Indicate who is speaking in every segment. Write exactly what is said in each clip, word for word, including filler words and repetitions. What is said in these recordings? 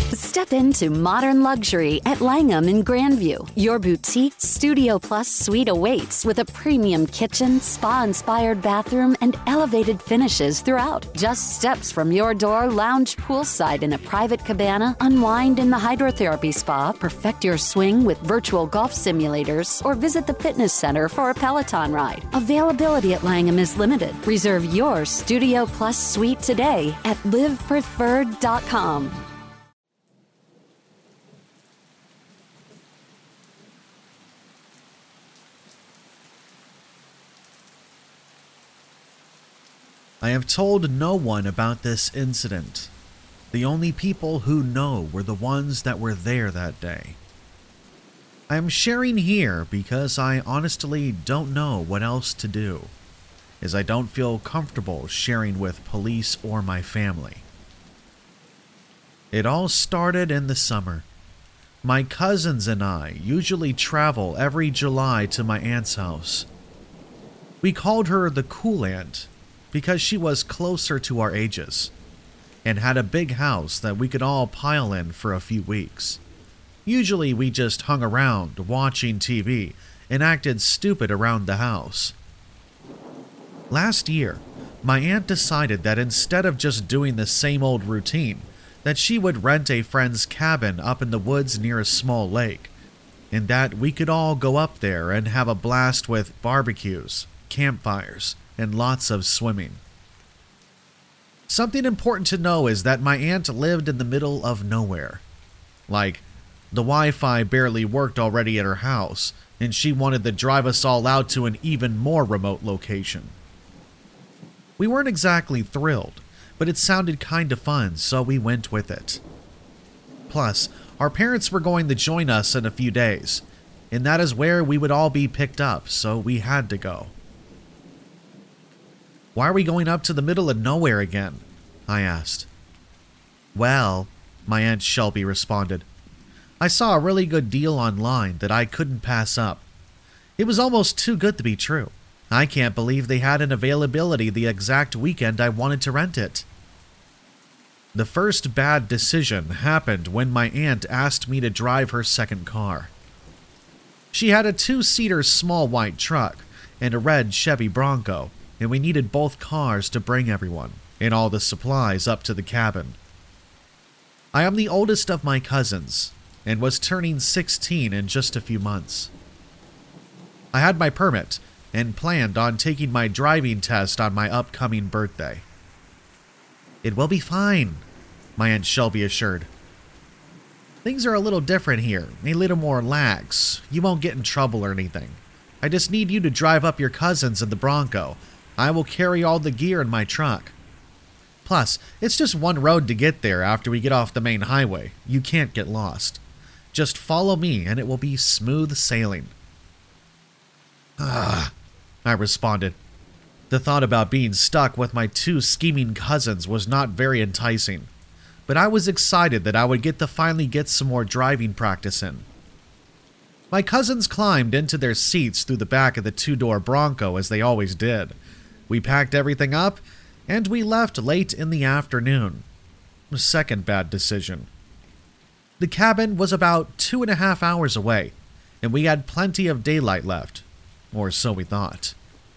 Speaker 1: Step into modern luxury at Langham in Grandview. Your boutique Studio Plus suite awaits with a premium kitchen, spa-inspired bathroom, and elevated finishes throughout. Just steps from your door, lounge poolside in a private cabana, unwind in the hydrotherapy spa, perfect your swing with virtual golf simulators, or visit the fitness center for a Peloton ride. Availability at Langham is limited. Reserve your Studio Plus suite today at live preferred dot com.
Speaker 2: I have told no one about this incident. The only people who know were the ones that were there that day. I am sharing here because I honestly don't know what else to do, as I don't feel comfortable sharing with police or my family. It all started in the summer. My cousins and I usually travel every July to my aunt's house. We called her the Cool Aunt because she was closer to our ages and had a big house that we could all pile in for a few weeks. Usually we just hung around watching T V and acted stupid around the house. Last year, my aunt decided that instead of just doing the same old routine, that she would rent a friend's cabin up in the woods near a small lake, and that we could all go up there and have a blast with barbecues, campfires, and lots of swimming. Something important to know is that my aunt lived in the middle of nowhere. Like, the Wi-Fi barely worked already at her house, and she wanted to drive us all out to an even more remote location. We weren't exactly thrilled, but it sounded kinda fun, so we went with it. Plus, our parents were going to join us in a few days, and that is where we would all be picked up, so we had to go. "Why are we going up to the middle of nowhere again?" I asked. "Well," my Aunt Shelby responded, "I saw a really good deal online that I couldn't pass up. It was almost too good to be true. I can't believe they had an availability the exact weekend I wanted to rent it." The first bad decision happened when my aunt asked me to drive her second car. She had a two-seater small white truck and a red Chevy Bronco, and we needed both cars to bring everyone and all the supplies up to the cabin. I am the oldest of my cousins and was turning sixteen in just a few months. I had my permit and planned on taking my driving test on my upcoming birthday. "It will be fine," my Aunt Shelby assured. "Things are a little different here, a little more lax. You won't get in trouble or anything. I just need you to drive up your cousins in the Bronco. I will carry all the gear in my truck. Plus, it's just one road to get there after we get off the main highway. You can't get lost. Just follow me and it will be smooth sailing." "Ah," I responded. The thought about being stuck with my two scheming cousins was not very enticing, but I was excited that I would get to finally get some more driving practice in. My cousins climbed into their seats through the back of the two-door Bronco as they always did. We packed everything up, and we left late in the afternoon. Second bad decision. The cabin was about two and a half hours away, and we had plenty of daylight left, or so we thought.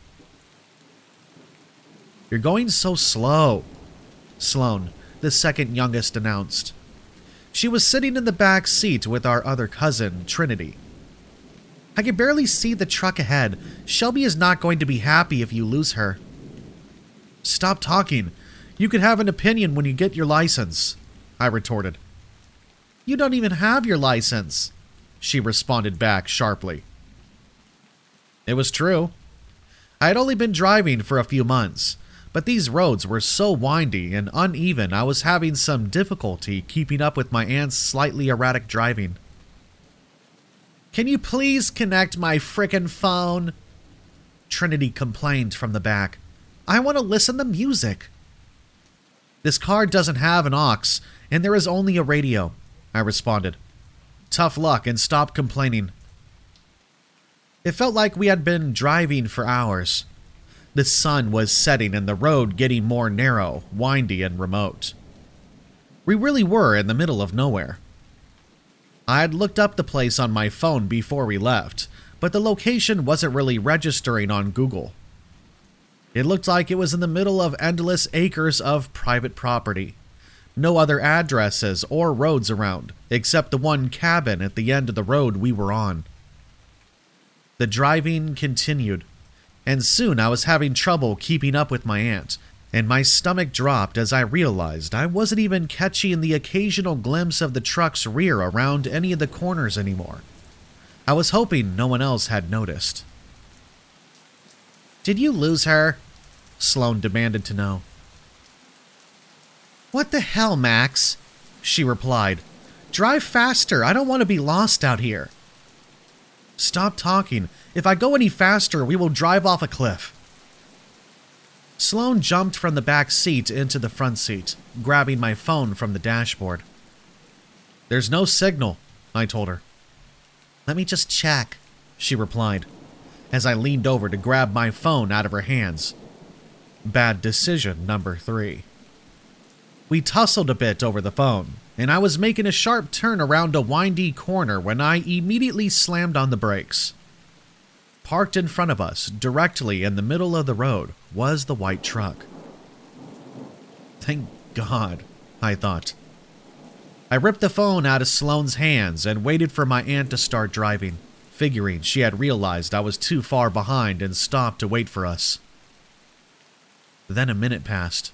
Speaker 2: "You're going so slow," Sloan, the second youngest, announced. She was sitting in the back seat with our other cousin, Trinity. "I can barely see the truck ahead. Shelby is not going to be happy if you lose her." "Stop talking. You could have an opinion when you get your license," I retorted. "You don't even have your license," she responded back sharply. It was true. I had only been driving for a few months, but these roads were so windy and uneven I was having some difficulty keeping up with my aunt's slightly erratic driving. "Can you please connect my frickin' phone?" Trinity complained from the back. "I want to listen to music." "This car doesn't have an aux, and there is only a radio," I responded. "Tough luck and stop complaining." It felt like we had been driving for hours. The sun was setting and the road getting more narrow, windy, and remote. We really were in the middle of nowhere. I had looked up the place on my phone before we left, but the location wasn't really registering on Google. It looked like it was in the middle of endless acres of private property. No other addresses or roads around, except the one cabin at the end of the road we were on. The driving continued, and soon I was having trouble keeping up with my aunt, and my stomach dropped as I realized I wasn't even catching the occasional glimpse of the truck's rear around any of the corners anymore. I was hoping no one else had noticed. "Did you lose her?" Sloane demanded to know. "What the hell, Max?" she replied. "Drive faster. I don't want to be lost out here." "Stop talking. If I go any faster, we will drive off a cliff." Sloane jumped from the back seat into the front seat, grabbing my phone from the dashboard. "There's no signal," I told her. "Let me just check," she replied, as I leaned over to grab my phone out of her hands. Bad decision number three. We tussled a bit over the phone, and I was making a sharp turn around a windy corner when I immediately slammed on the brakes. Parked in front of us, directly in the middle of the road, was the white truck. Thank God, I thought. I ripped the phone out of Sloane's hands and waited for my aunt to start driving, figuring she had realized I was too far behind and stopped to wait for us. Then a minute passed.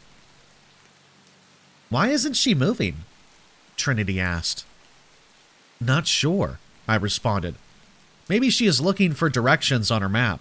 Speaker 2: "Why isn't she moving?" Trinity asked. "Not sure," I responded. "Maybe she is looking for directions on her map."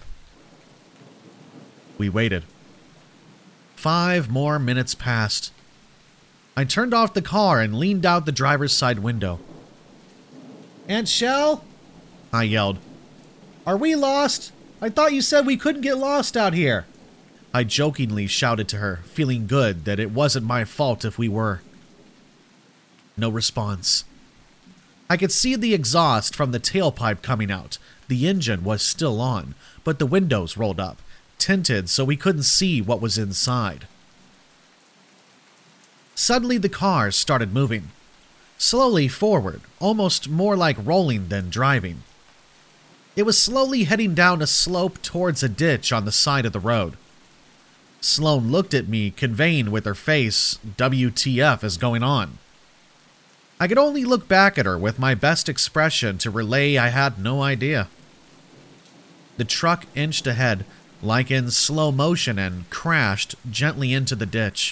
Speaker 2: We waited. Five more minutes passed. I turned off the car and leaned out the driver's side window. "Aunt Shell?" I yelled. "Are we lost? I thought you said we couldn't get lost out here." I jokingly shouted to her, feeling good that it wasn't my fault if we were. No response. I could see the exhaust from the tailpipe coming out. The engine was still on, but the windows rolled up, tinted so we couldn't see what was inside. Suddenly the car started moving. Slowly forward, almost more like rolling than driving. It was slowly heading down a slope towards a ditch on the side of the road. Sloane looked at me, conveying with her face, "W T F is going on?" I could only look back at her with my best expression to relay I had no idea. The truck inched ahead, like in slow motion, and crashed gently into the ditch.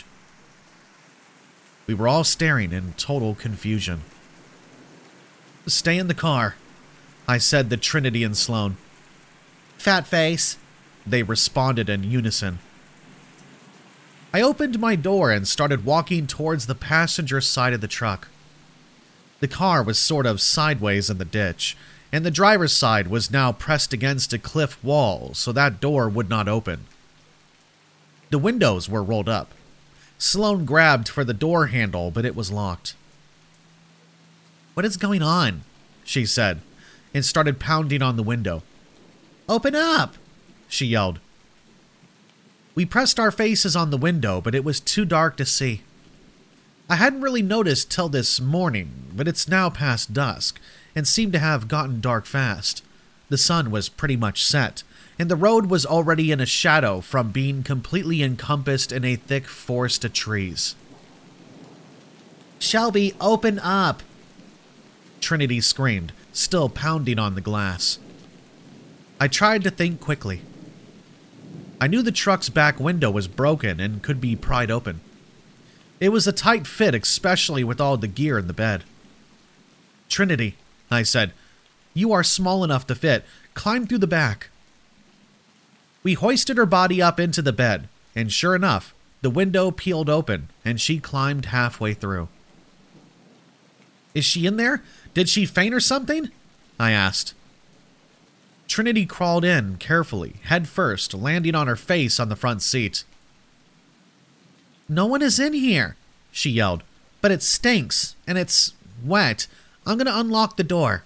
Speaker 2: We were all staring in total confusion. "Stay in the car," I said to Trinity and Sloane. "Fat face," they responded in unison. I opened my door and started walking towards the passenger side of the truck. The car was sort of sideways in the ditch, and the driver's side was now pressed against a cliff wall, so that door would not open. The windows were rolled up. Sloane grabbed for the door handle, but it was locked. "What is going on?" she said, and started pounding on the window. "Open up!" she yelled. We pressed our faces on the window, but it was too dark to see. I hadn't really noticed till this morning, but it's now past dusk, and seemed to have gotten dark fast. The sun was pretty much set, and the road was already in a shadow from being completely encompassed in a thick forest of trees. "Shelby, open up!" Trinity screamed, still pounding on the glass. I tried to think quickly. I knew the truck's back window was broken and could be pried open. It was a tight fit, especially with all the gear in the bed. "Trinity," I said, "you are small enough to fit. Climb through the back." We hoisted her body up into the bed, and sure enough, the window peeled open, and she climbed halfway through. "Is she in there? Did she faint or something?" I asked. Trinity crawled in carefully, head first, landing on her face on the front seat. "No one is in here," she yelled, "but it stinks, and it's wet. I'm going to unlock the door."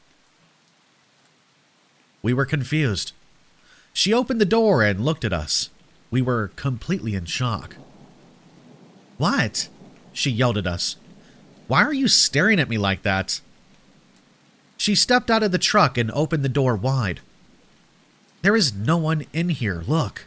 Speaker 2: We were confused. She opened the door and looked at us. We were completely in shock. "What?" she yelled at us. Why are you staring at me like that? She stepped out of the truck and opened the door wide. There is no one in here, look.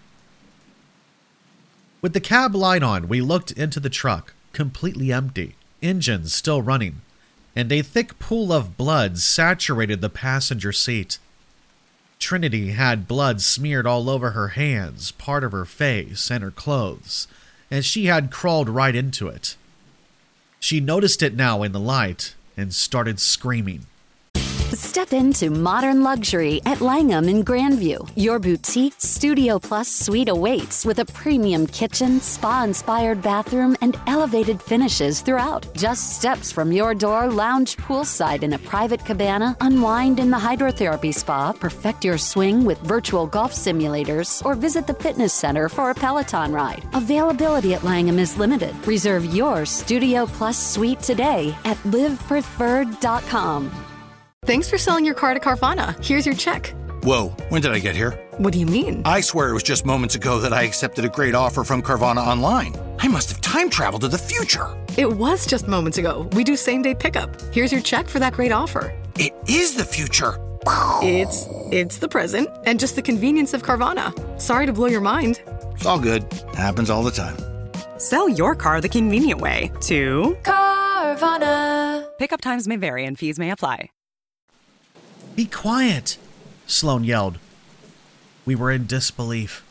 Speaker 2: With the cab light on, we looked into the truck, completely empty, engines still running, and a thick pool of blood saturated the passenger seat. Trinity had blood smeared all over her hands, part of her face, and her clothes, and she had crawled right into it. She noticed it now in the light and started screaming.
Speaker 1: Step into modern luxury at Langham in Grandview. Your boutique Studio Plus suite awaits with a premium kitchen, spa-inspired bathroom, and elevated finishes throughout. Just steps from your door, lounge poolside in a private cabana, unwind in the hydrotherapy spa, perfect your swing with virtual golf simulators, or visit the fitness center for a Peloton ride. Availability at Langham is limited. Reserve your Studio Plus suite today at live preferred dot com.
Speaker 3: Thanks for selling your car to Carvana. Here's your check.
Speaker 4: Whoa, when did I get here?
Speaker 3: What do you mean?
Speaker 4: I swear it was just moments ago that I accepted a great offer from Carvana online. I must have time traveled to the future.
Speaker 3: It was just moments ago. We do same-day pickup. Here's your check for that great offer.
Speaker 4: It is the future.
Speaker 3: It's it's the present and just the convenience of Carvana. Sorry to blow your mind.
Speaker 4: It's all good. Happens all the time.
Speaker 5: Sell your car the convenient way to
Speaker 6: Carvana.
Speaker 5: Pickup times may vary and fees may apply.
Speaker 2: Be quiet, Sloan yelled. We were in disbelief.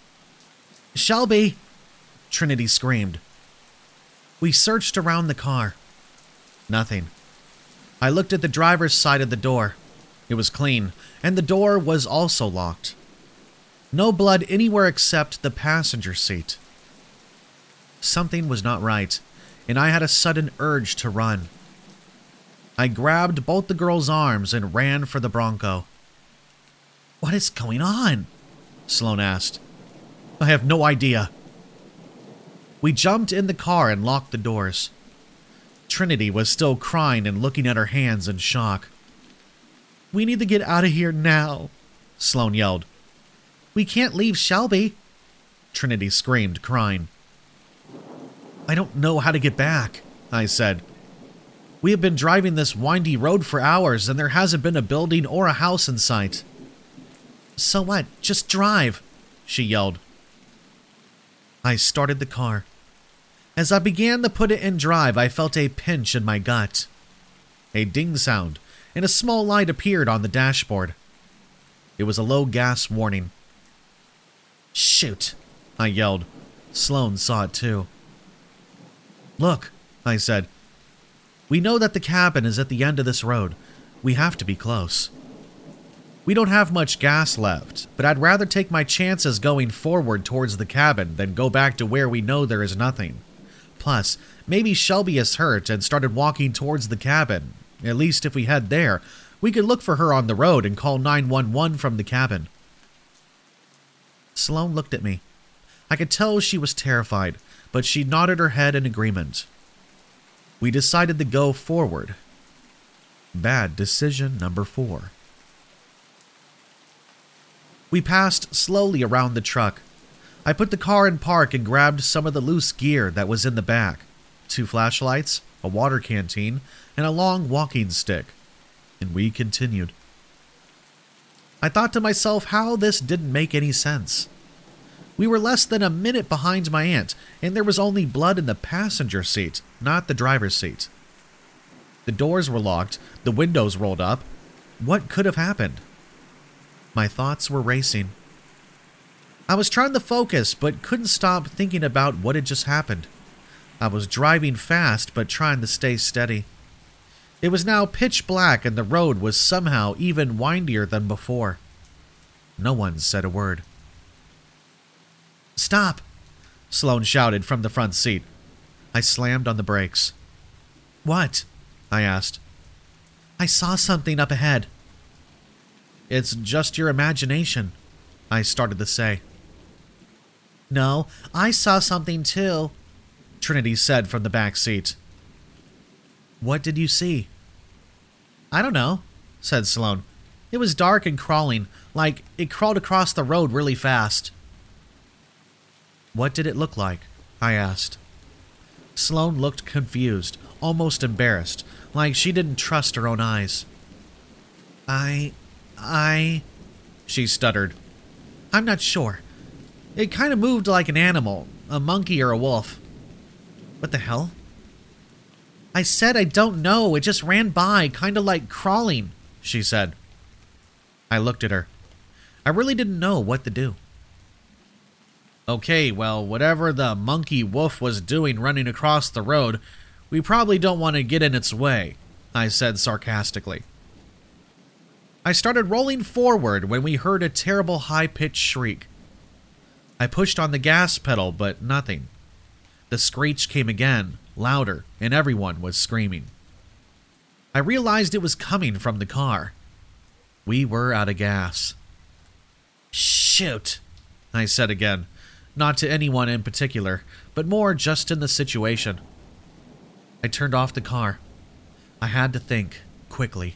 Speaker 2: Shelby, Trinity screamed. We searched around the car. Nothing. I looked at the driver's side of the door. It was clean, and the door was also locked. No blood anywhere except the passenger seat. Something was not right, and I had a sudden urge to run. I grabbed both the girls' arms and ran for the Bronco. What is going on? Sloan asked. I have no idea. We jumped in the car and locked the doors. Trinity was still crying and looking at her hands in shock. We need to get out of here now, Sloan yelled. We can't leave Shelby, Trinity screamed, crying. I don't know how to get back, I said. We have been driving this windy road for hours, and there hasn't been a building or a house in sight. So what? Just drive, she yelled. I started the car. As I began to put it in drive, I felt a pinch in my gut. A ding sound, and a small light appeared on the dashboard. It was a low gas warning. Shoot, I yelled. Sloan saw it too. Look, I said. We know that the cabin is at the end of this road. We have to be close. We don't have much gas left, but I'd rather take my chances going forward towards the cabin than go back to where we know there is nothing. Plus, maybe Shelby is hurt and started walking towards the cabin. At least if we head there, we could look for her on the road and call nine one one from the cabin. Sloan looked at me. I could tell she was terrified, but she nodded her head in agreement. We decided to go forward. Bad decision number four. We passed slowly around the truck. I put the car in park and grabbed some of the loose gear that was in the back. Two flashlights, a water canteen, and a long walking stick. And we continued. I thought to myself how this didn't make any sense. We were less than a minute behind my aunt, and there was only blood in the passenger seat, not the driver's seat. The doors were locked, the windows rolled up. What could have happened? My thoughts were racing. I was trying to focus, but couldn't stop thinking about what had just happened. I was driving fast, but trying to stay steady. It was now pitch black, and the road was somehow even windier than before. No one said a word. Stop! Sloan shouted from the front seat. I slammed on the brakes. What? I asked. I saw something up ahead. It's just your imagination, I started to say. No, I saw something too, Trinity said from the back seat. What did you see? I don't know, said Sloan. It was dark and crawling, like it crawled across the road really fast. What did it look like? I asked. Sloan looked confused, almost embarrassed, like she didn't trust her own eyes. I... I... she stuttered. I'm not sure. It kind of moved like an animal, a monkey or a wolf. What the hell? I said I don't know, it just ran by, kind of like crawling, she said. I looked at her. I really didn't know what to do. Okay, well, whatever the monkey wolf was doing running across the road, we probably don't want to get in its way, I said sarcastically. I started rolling forward when we heard a terrible high-pitched shriek. I pushed on the gas pedal, but nothing. The screech came again, louder, and everyone was screaming. I realized it was coming from the car. We were out of gas. Shoot, I said again, not to anyone in particular, but more just in the situation. I turned off the car. I had to think, quickly.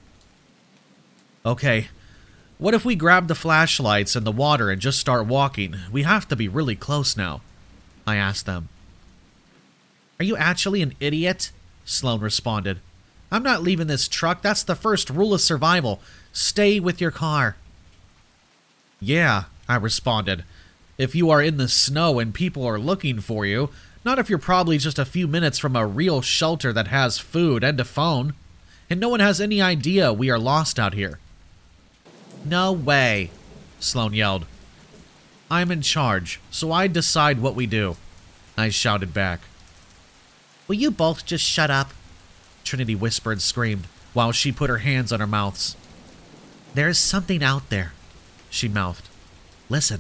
Speaker 2: Okay, what if we grab the flashlights and the water and just start walking? We have to be really close now, I asked them. Are you actually an idiot? Sloan responded. I'm not leaving this truck. That's the first rule of survival. Stay with your car. Yeah, I responded. If you are in the snow and people are looking for you, not if you're probably just a few minutes from a real shelter that has food and a phone, and no one has any idea we are lost out here. No way, Sloan yelled. I'm in charge, so I decide what we do, I shouted back. Will you both just shut up? Trinity whispered and screamed, while she put her hands on her mouths. There's something out there, she mouthed. Listen.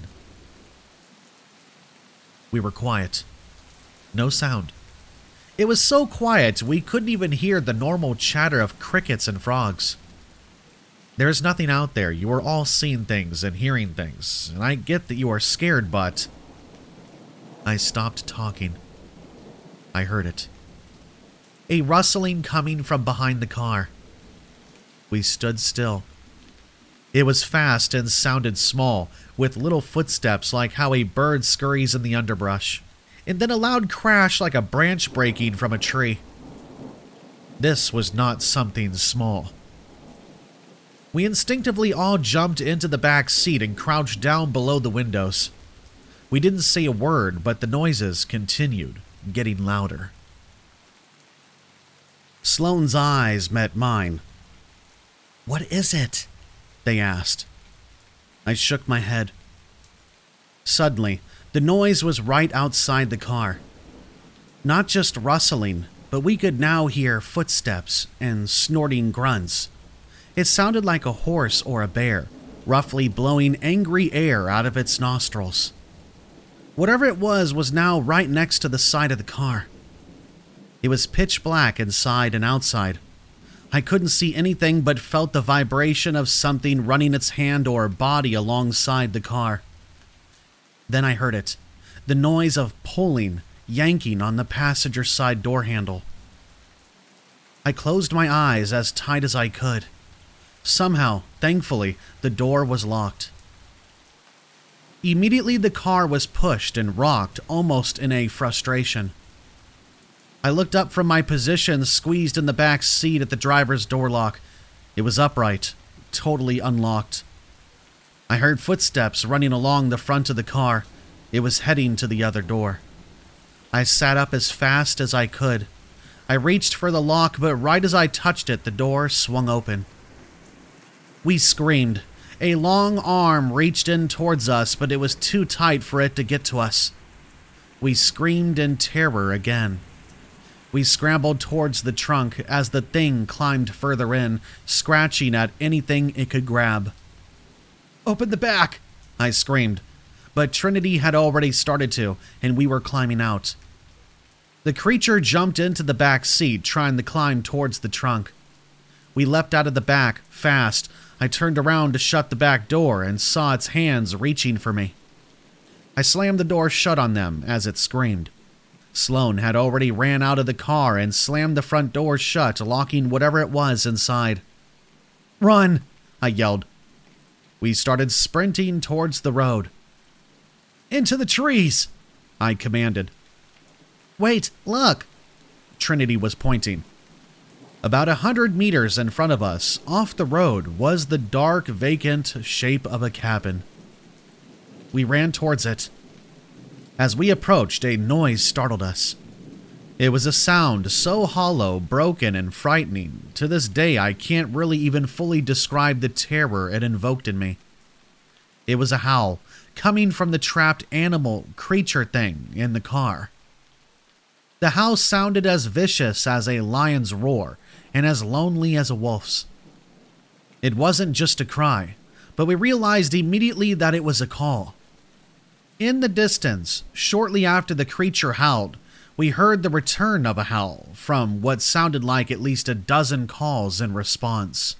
Speaker 2: We were quiet. No sound. It was so quiet we couldn't even hear the normal chatter of crickets and frogs. There is nothing out there. You are all seeing things and hearing things, and I get that you are scared, but... I stopped talking. I heard it. A rustling coming from behind the car. We stood still. It was fast and sounded small, with little footsteps like how a bird scurries in the underbrush, and then a loud crash like a branch breaking from a tree. This was not something small. We instinctively all jumped into the back seat and crouched down below the windows. We didn't say a word, but the noises continued, getting louder. Sloane's eyes met mine. What is it? They asked. I shook my head. Suddenly, the noise was right outside the car. Not just rustling, but we could now hear footsteps and snorting grunts. It sounded like a horse or a bear, roughly blowing angry air out of its nostrils. Whatever it was was now right next to the side of the car. It was pitch black inside and outside. I couldn't see anything but felt the vibration of something running its hand or body alongside the car. Then I heard it, the noise of pulling, yanking on the passenger side door handle. I closed my eyes as tight as I could. Somehow, thankfully, the door was locked. Immediately the car was pushed and rocked almost in a frustration. I looked up from my position, squeezed in the back seat at the driver's door lock. It was upright, totally unlocked. I heard footsteps running along the front of the car. It was heading to the other door. I sat up as fast as I could. I reached for the lock, but right as I touched it, the door swung open. We screamed. A long arm reached in towards us, but it was too tight for it to get to us. We screamed in terror again. We scrambled towards the trunk as the thing climbed further in, scratching at anything it could grab. Open the back, I screamed, but Trinity had already started to, and we were climbing out. The creature jumped into the back seat, trying to climb towards the trunk. We leapt out of the back, fast. I turned around to shut the back door and saw its hands reaching for me. I slammed the door shut on them as it screamed. Sloan had already ran out of the car and slammed the front door shut, locking whatever it was inside. Run! I yelled. We started sprinting towards the road. Into the trees! I commanded. Wait, look! Trinity was pointing. About a hundred meters in front of us, off the road, was the dark, vacant shape of a cabin. We ran towards it. As we approached, a noise startled us. It was a sound so hollow, broken, and frightening. To this day, I can't really even fully describe the terror it invoked in me. It was a howl, coming from the trapped animal creature thing in the car. The howl sounded as vicious as a lion's roar, and as lonely as a wolf's. It wasn't just a cry, but we realized immediately that it was a call. In the distance, shortly after the creature howled, we heard the return of a howl from what sounded like at least a dozen calls in response.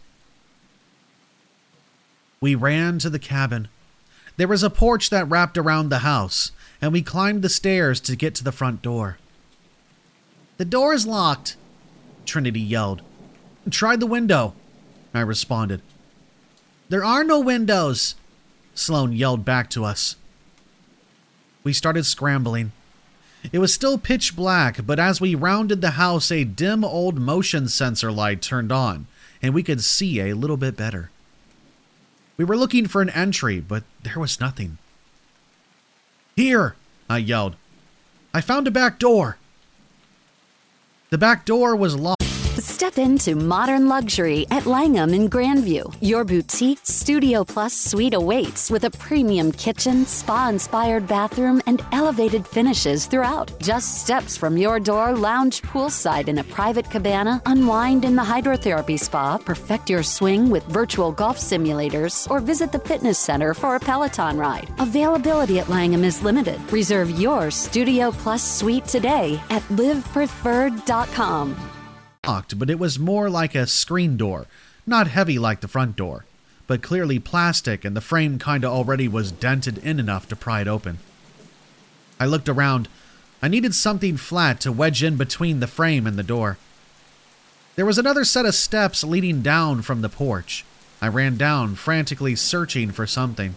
Speaker 2: We ran to the cabin. There was a porch that wrapped around the house, and we climbed the stairs to get to the front door. "The door is locked," Trinity yelled. "Try the window," I responded. "There are no windows," Sloan yelled back to us. We started scrambling. It was still pitch black, but as we rounded the house, a dim old motion sensor light turned on, and we could see a little bit better. We were looking for an entry, but there was nothing. "Here," I yelled. "I found a back door." The back door was locked.
Speaker 1: Step into modern luxury at Langham in Grandview. Your boutique Studio Plus suite awaits with a premium kitchen, spa-inspired bathroom, and elevated finishes throughout. Just steps from your door, lounge poolside in a private cabana, unwind in the hydrotherapy spa, perfect your swing with virtual golf simulators, or visit the fitness center for a Peloton ride. Availability at Langham is limited. Reserve your Studio Plus suite today at live preferred dot com.
Speaker 2: Locked, but it was more like a screen door, not heavy like the front door, but clearly plastic, and the frame kinda already was dented in enough to pry it open. I looked around. I needed something flat to wedge in between the frame and the door. There was another set of steps leading down from the porch. I ran down, frantically searching for something.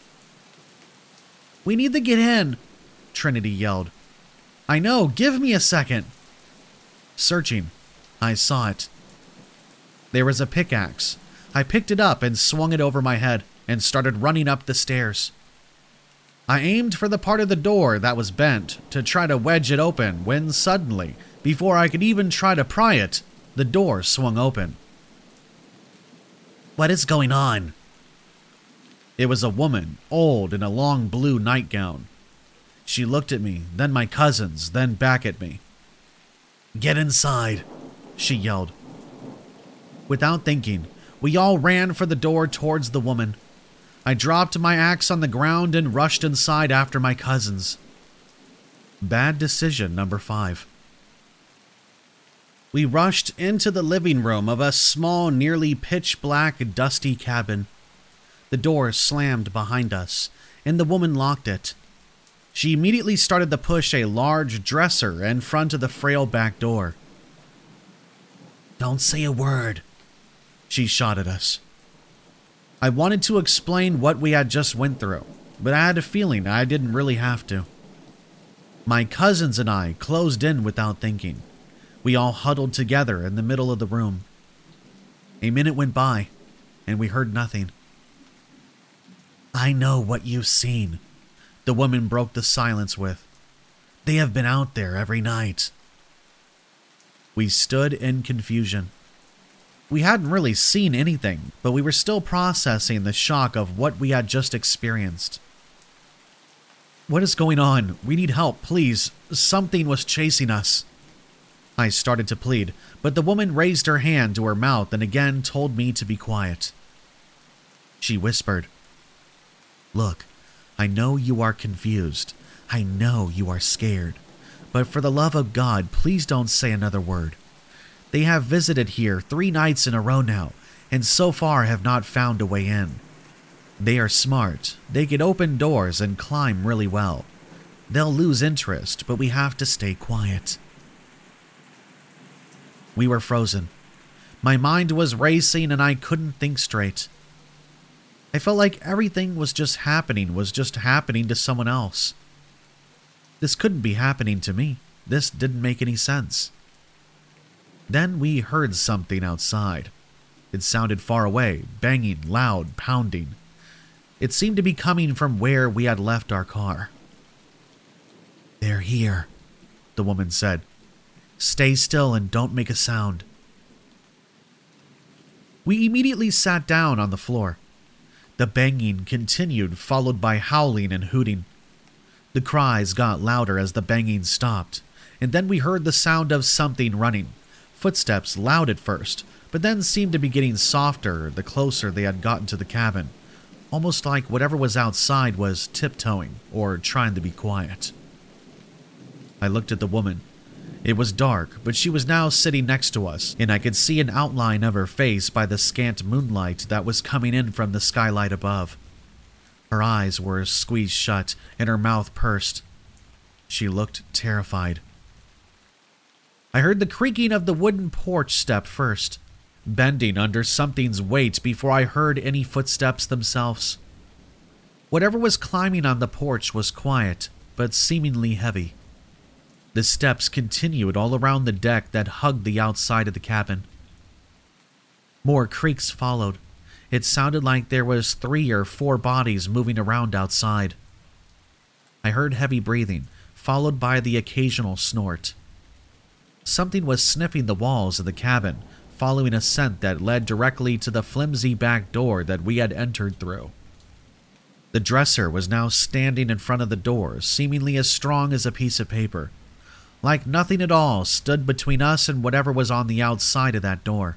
Speaker 2: "We need to get in," Trinity yelled. "I know, give me a second." Searching. I saw it. There was a pickaxe. I picked it up and swung it over my head and started running up the stairs. I aimed for the part of the door that was bent to try to wedge it open when suddenly, before I could even try to pry it, the door swung open. "What is going on?" It was a woman, old in a long blue nightgown. She looked at me, then my cousins, then back at me. "Get inside," she yelled. Without thinking, we all ran for the door towards the woman. I dropped my axe on the ground and rushed inside after my cousins. Bad decision number five. We rushed into the living room of a small, nearly pitch-black, dusty cabin. The door slammed behind us, and the woman locked it. She immediately started to push a large dresser in front of the frail back door. "Don't say a word," she shot at us. I wanted to explain what we had just went through, but I had a feeling I didn't really have to. My cousins and I closed in without thinking. We all huddled together in the middle of the room. A minute went by, and we heard nothing. "I know what you've seen," the woman broke the silence with. "They have been out there every night." We stood in confusion. We hadn't really seen anything, but we were still processing the shock of what we had just experienced. "What is going on? We need help, please. Something was chasing us." I started to plead, but the woman raised her hand to her mouth and again told me to be quiet. She whispered, "Look, I know you are confused. I know you are scared. But for the love of God, please don't say another word. They have visited here three nights in a row now, and so far have not found a way in. They are smart. They can open doors and climb really well. They'll lose interest, but we have to stay quiet." We were frozen. My mind was racing and I couldn't think straight. I felt like everything was just happening, was just happening to someone else. This couldn't be happening to me. This didn't make any sense. Then we heard something outside. It sounded far away, banging, loud, pounding. It seemed to be coming from where we had left our car. "They're here," the woman said. "Stay still and don't make a sound." We immediately sat down on the floor. The banging continued, followed by howling and hooting. The cries got louder as the banging stopped, and then we heard the sound of something running. Footsteps loud at first, but then seemed to be getting softer the closer they had gotten to the cabin, almost like whatever was outside was tiptoeing or trying to be quiet. I looked at the woman. It was dark, but she was now sitting next to us, and I could see an outline of her face by the scant moonlight that was coming in from the skylight above. Her eyes were squeezed shut, and her mouth pursed. She looked terrified. I heard the creaking of the wooden porch step first, bending under something's weight before I heard any footsteps themselves. Whatever was climbing on the porch was quiet, but seemingly heavy. The steps continued all around the deck that hugged the outside of the cabin. More creaks followed. It sounded like there was three or four bodies moving around outside. I heard heavy breathing, followed by the occasional snort. Something was sniffing the walls of the cabin, following a scent that led directly to the flimsy back door that we had entered through. The dresser was now standing in front of the door, seemingly as strong as a piece of paper. Like nothing at all stood between us and whatever was on the outside of that door.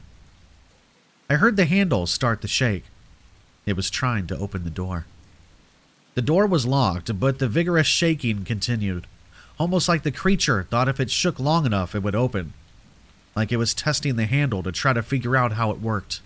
Speaker 2: I heard the handle start to shake. It was trying to open the door. The door was locked, but the vigorous shaking continued, almost like the creature thought if it shook long enough it would open, like it was testing the handle to try to figure out how it worked.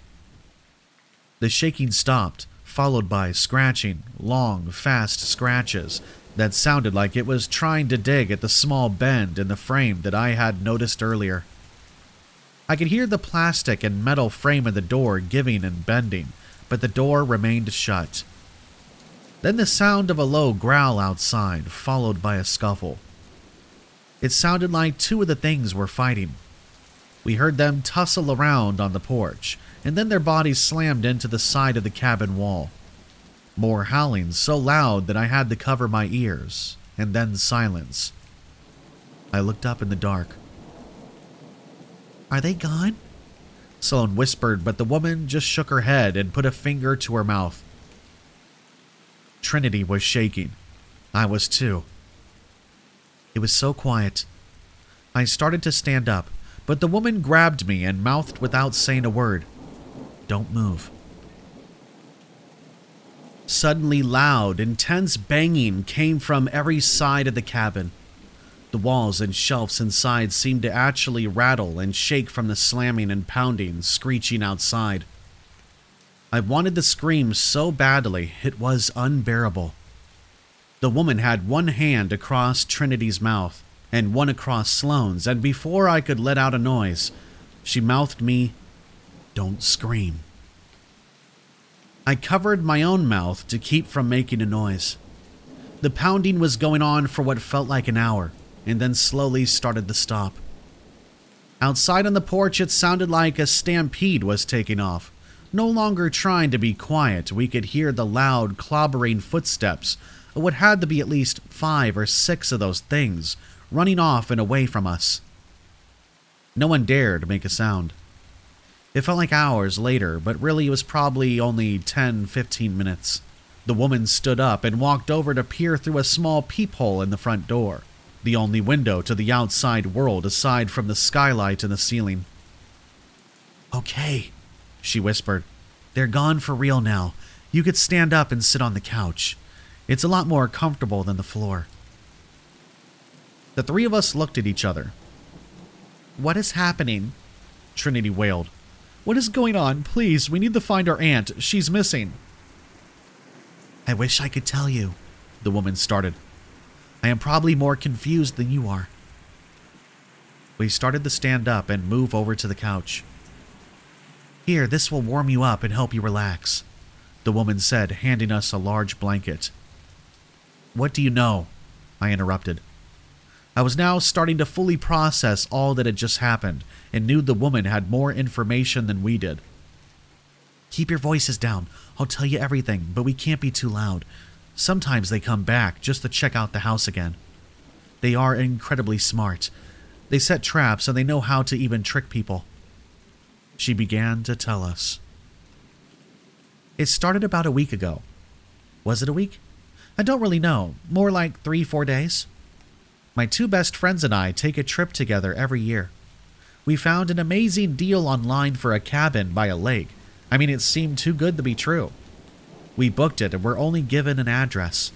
Speaker 2: The shaking stopped, followed by scratching, long, fast scratches that sounded like it was trying to dig at the small bend in the frame that I had noticed earlier. I could hear the plastic and metal frame of the door giving and bending, but the door remained shut. Then the sound of a low growl outside, followed by a scuffle. It sounded like two of the things were fighting. We heard them tussle around on the porch, and then their bodies slammed into the side of the cabin wall. More howling so loud that I had to cover my ears, and then silence. I looked up in the dark. "Are they gone?" Sloane whispered, but the woman just shook her head and put a finger to her mouth. Trinity was shaking. I was too. It was so quiet. I started to stand up, but the woman grabbed me and mouthed without saying a word, "Don't move." Suddenly loud, intense banging came from every side of the cabin. The walls and shelves inside seemed to actually rattle and shake from the slamming and pounding, screeching outside. I wanted to scream so badly, it was unbearable. The woman had one hand across Trinity's mouth and one across Sloane's, and before I could let out a noise, she mouthed me, "Don't scream." I covered my own mouth to keep from making a noise. The pounding was going on for what felt like an hour, and then slowly started to stop. Outside on the porch, it sounded like a stampede was taking off. No longer trying to be quiet, we could hear the loud, clobbering footsteps of what had to be at least five or six of those things running off and away from us. No one dared make a sound. It felt like hours later, but really it was probably only ten, fifteen minutes. The woman stood up and walked over to peer through a small peephole in the front door, the only window to the outside world aside from the skylight in the ceiling. "Okay," she whispered. "They're gone for real now. You could stand up and sit on the couch. It's a lot more comfortable than the floor." The three of us looked at each other. "What is happening?" Trinity wailed. "What is going on? Please, we need to find our aunt. She's missing." "I wish I could tell you," the woman started. "I am probably more confused than you are." We started to stand up and move over to the couch. "Here, this will warm you up and help you relax," the woman said, handing us a large blanket. "What do you know?" I interrupted. I was now starting to fully process all that had just happened and knew the woman had more information than we did. "Keep your voices down. I'll tell you everything, but we can't be too loud. Sometimes they come back just to check out the house again. They are incredibly smart. They set traps and they know how to even trick people." She began to tell us. It started about a week ago. Was it a week? I don't really know. More like three, four days. My two best friends and I take a trip together every year. We found an amazing deal online for a cabin by a lake. I mean, it seemed too good to be true. We booked it and were only given an address.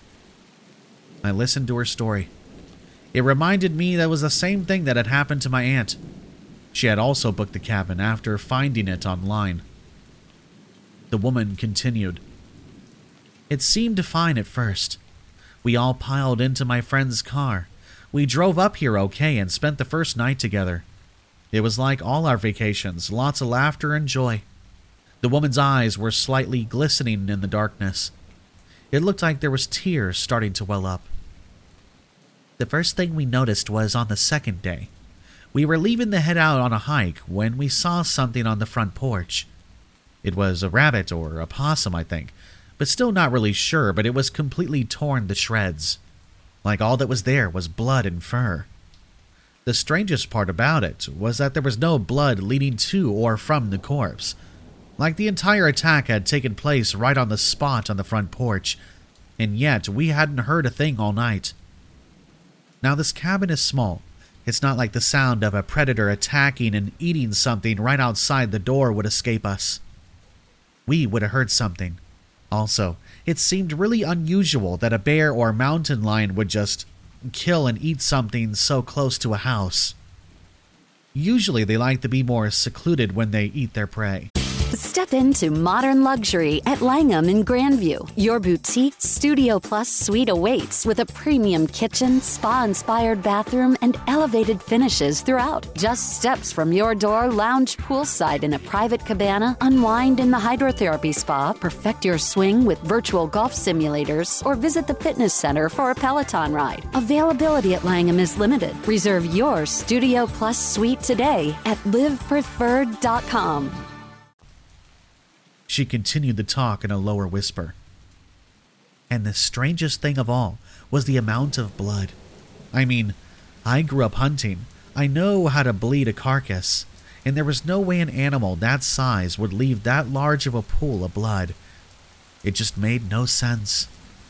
Speaker 2: I listened to her story. It reminded me that it was the same thing that had happened to my aunt. She had also booked the cabin after finding it online. The woman continued. "It seemed fine at first. We all piled into my friend's car. We drove up here okay and spent the first night together. It was like all our vacations, lots of laughter and joy." The woman's eyes were slightly glistening in the darkness. It looked like there was tears starting to well up. "The first thing we noticed was on the second day. We were leaving to head out on a hike when we saw something on the front porch. It was a rabbit or a possum, I think, but still not really sure, but it was completely torn to shreds. Like all that was there was blood and fur. The strangest part about it was that there was no blood leading to or from the corpse. Like the entire attack had taken place right on the spot on the front porch, and yet we hadn't heard a thing all night. Now this cabin is small. It's not like the sound of a predator attacking and eating something right outside the door would escape us. We would have heard something. Also, it seemed really unusual that a bear or mountain lion would just kill and eat something so close to a house. Usually they like to be more secluded when they eat their prey.
Speaker 1: Step into modern luxury at Langham in Grandview. Your boutique Studio Plus suite awaits with a premium kitchen, spa-inspired bathroom, and elevated finishes throughout. Just steps from your door, lounge poolside in a private cabana, unwind in the hydrotherapy spa, perfect your swing with virtual golf simulators, or visit the fitness center for a Peloton ride. Availability at Langham is limited. Reserve your Studio Plus suite today at live preferred dot com.
Speaker 2: She continued to talk in a lower whisper. And the strangest thing of all was the amount of blood. I mean, I grew up hunting. I know how to bleed a carcass, and there was no way an animal that size would leave that large of a pool of blood. It just made no sense.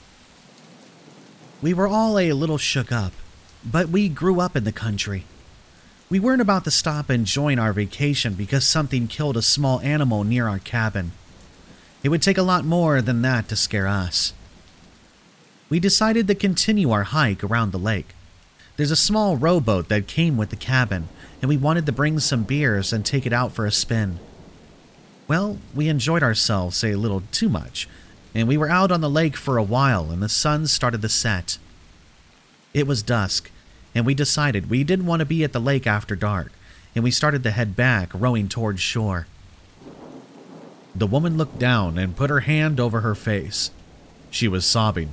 Speaker 2: We were all a little shook up, but we grew up in the country. We weren't about to stop enjoying our vacation because something killed a small animal near our cabin. It would take a lot more than that to scare us. We decided to continue our hike around the lake. There's a small rowboat that came with the cabin, and we wanted to bring some beers and take it out for a spin. Well, we enjoyed ourselves a little too much, and we were out on the lake for a while and the sun started to set. It was dusk, and we decided we didn't want to be at the lake after dark, and we started to head back, rowing towards shore. The woman looked down and put her hand over her face. She was sobbing.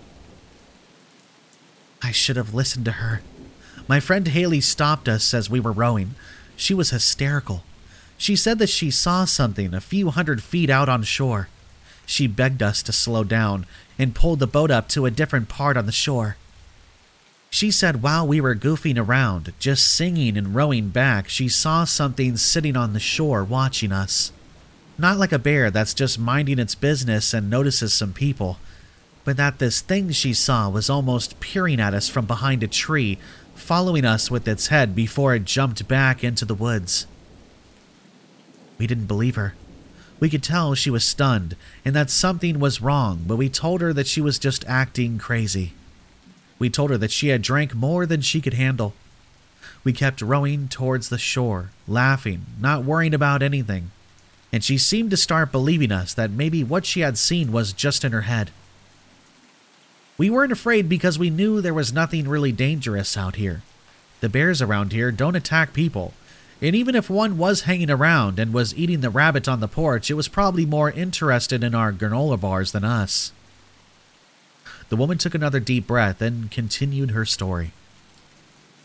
Speaker 2: I should have listened to her. My friend Haley stopped us as we were rowing. She was hysterical. She said that she saw something a few hundred feet out on shore. She begged us to slow down and pulled the boat up to a different part on the shore. She said while we were goofing around, just singing and rowing back, she saw something sitting on the shore watching us. Not like a bear that's just minding its business and notices some people, but that this thing she saw was almost peering at us from behind a tree, following us with its head before it jumped back into the woods. We didn't believe her. We could tell she was stunned and that something was wrong, but we told her that she was just acting crazy. We told her that she had drank more than she could handle. We kept rowing towards the shore, laughing, not worrying about anything. And she seemed to start believing us that maybe what she had seen was just in her head. We weren't afraid because we knew there was nothing really dangerous out here. The bears around here don't attack people, and even if one was hanging around and was eating the rabbit on the porch, it was probably more interested in our granola bars than us. The woman took another deep breath and continued her story.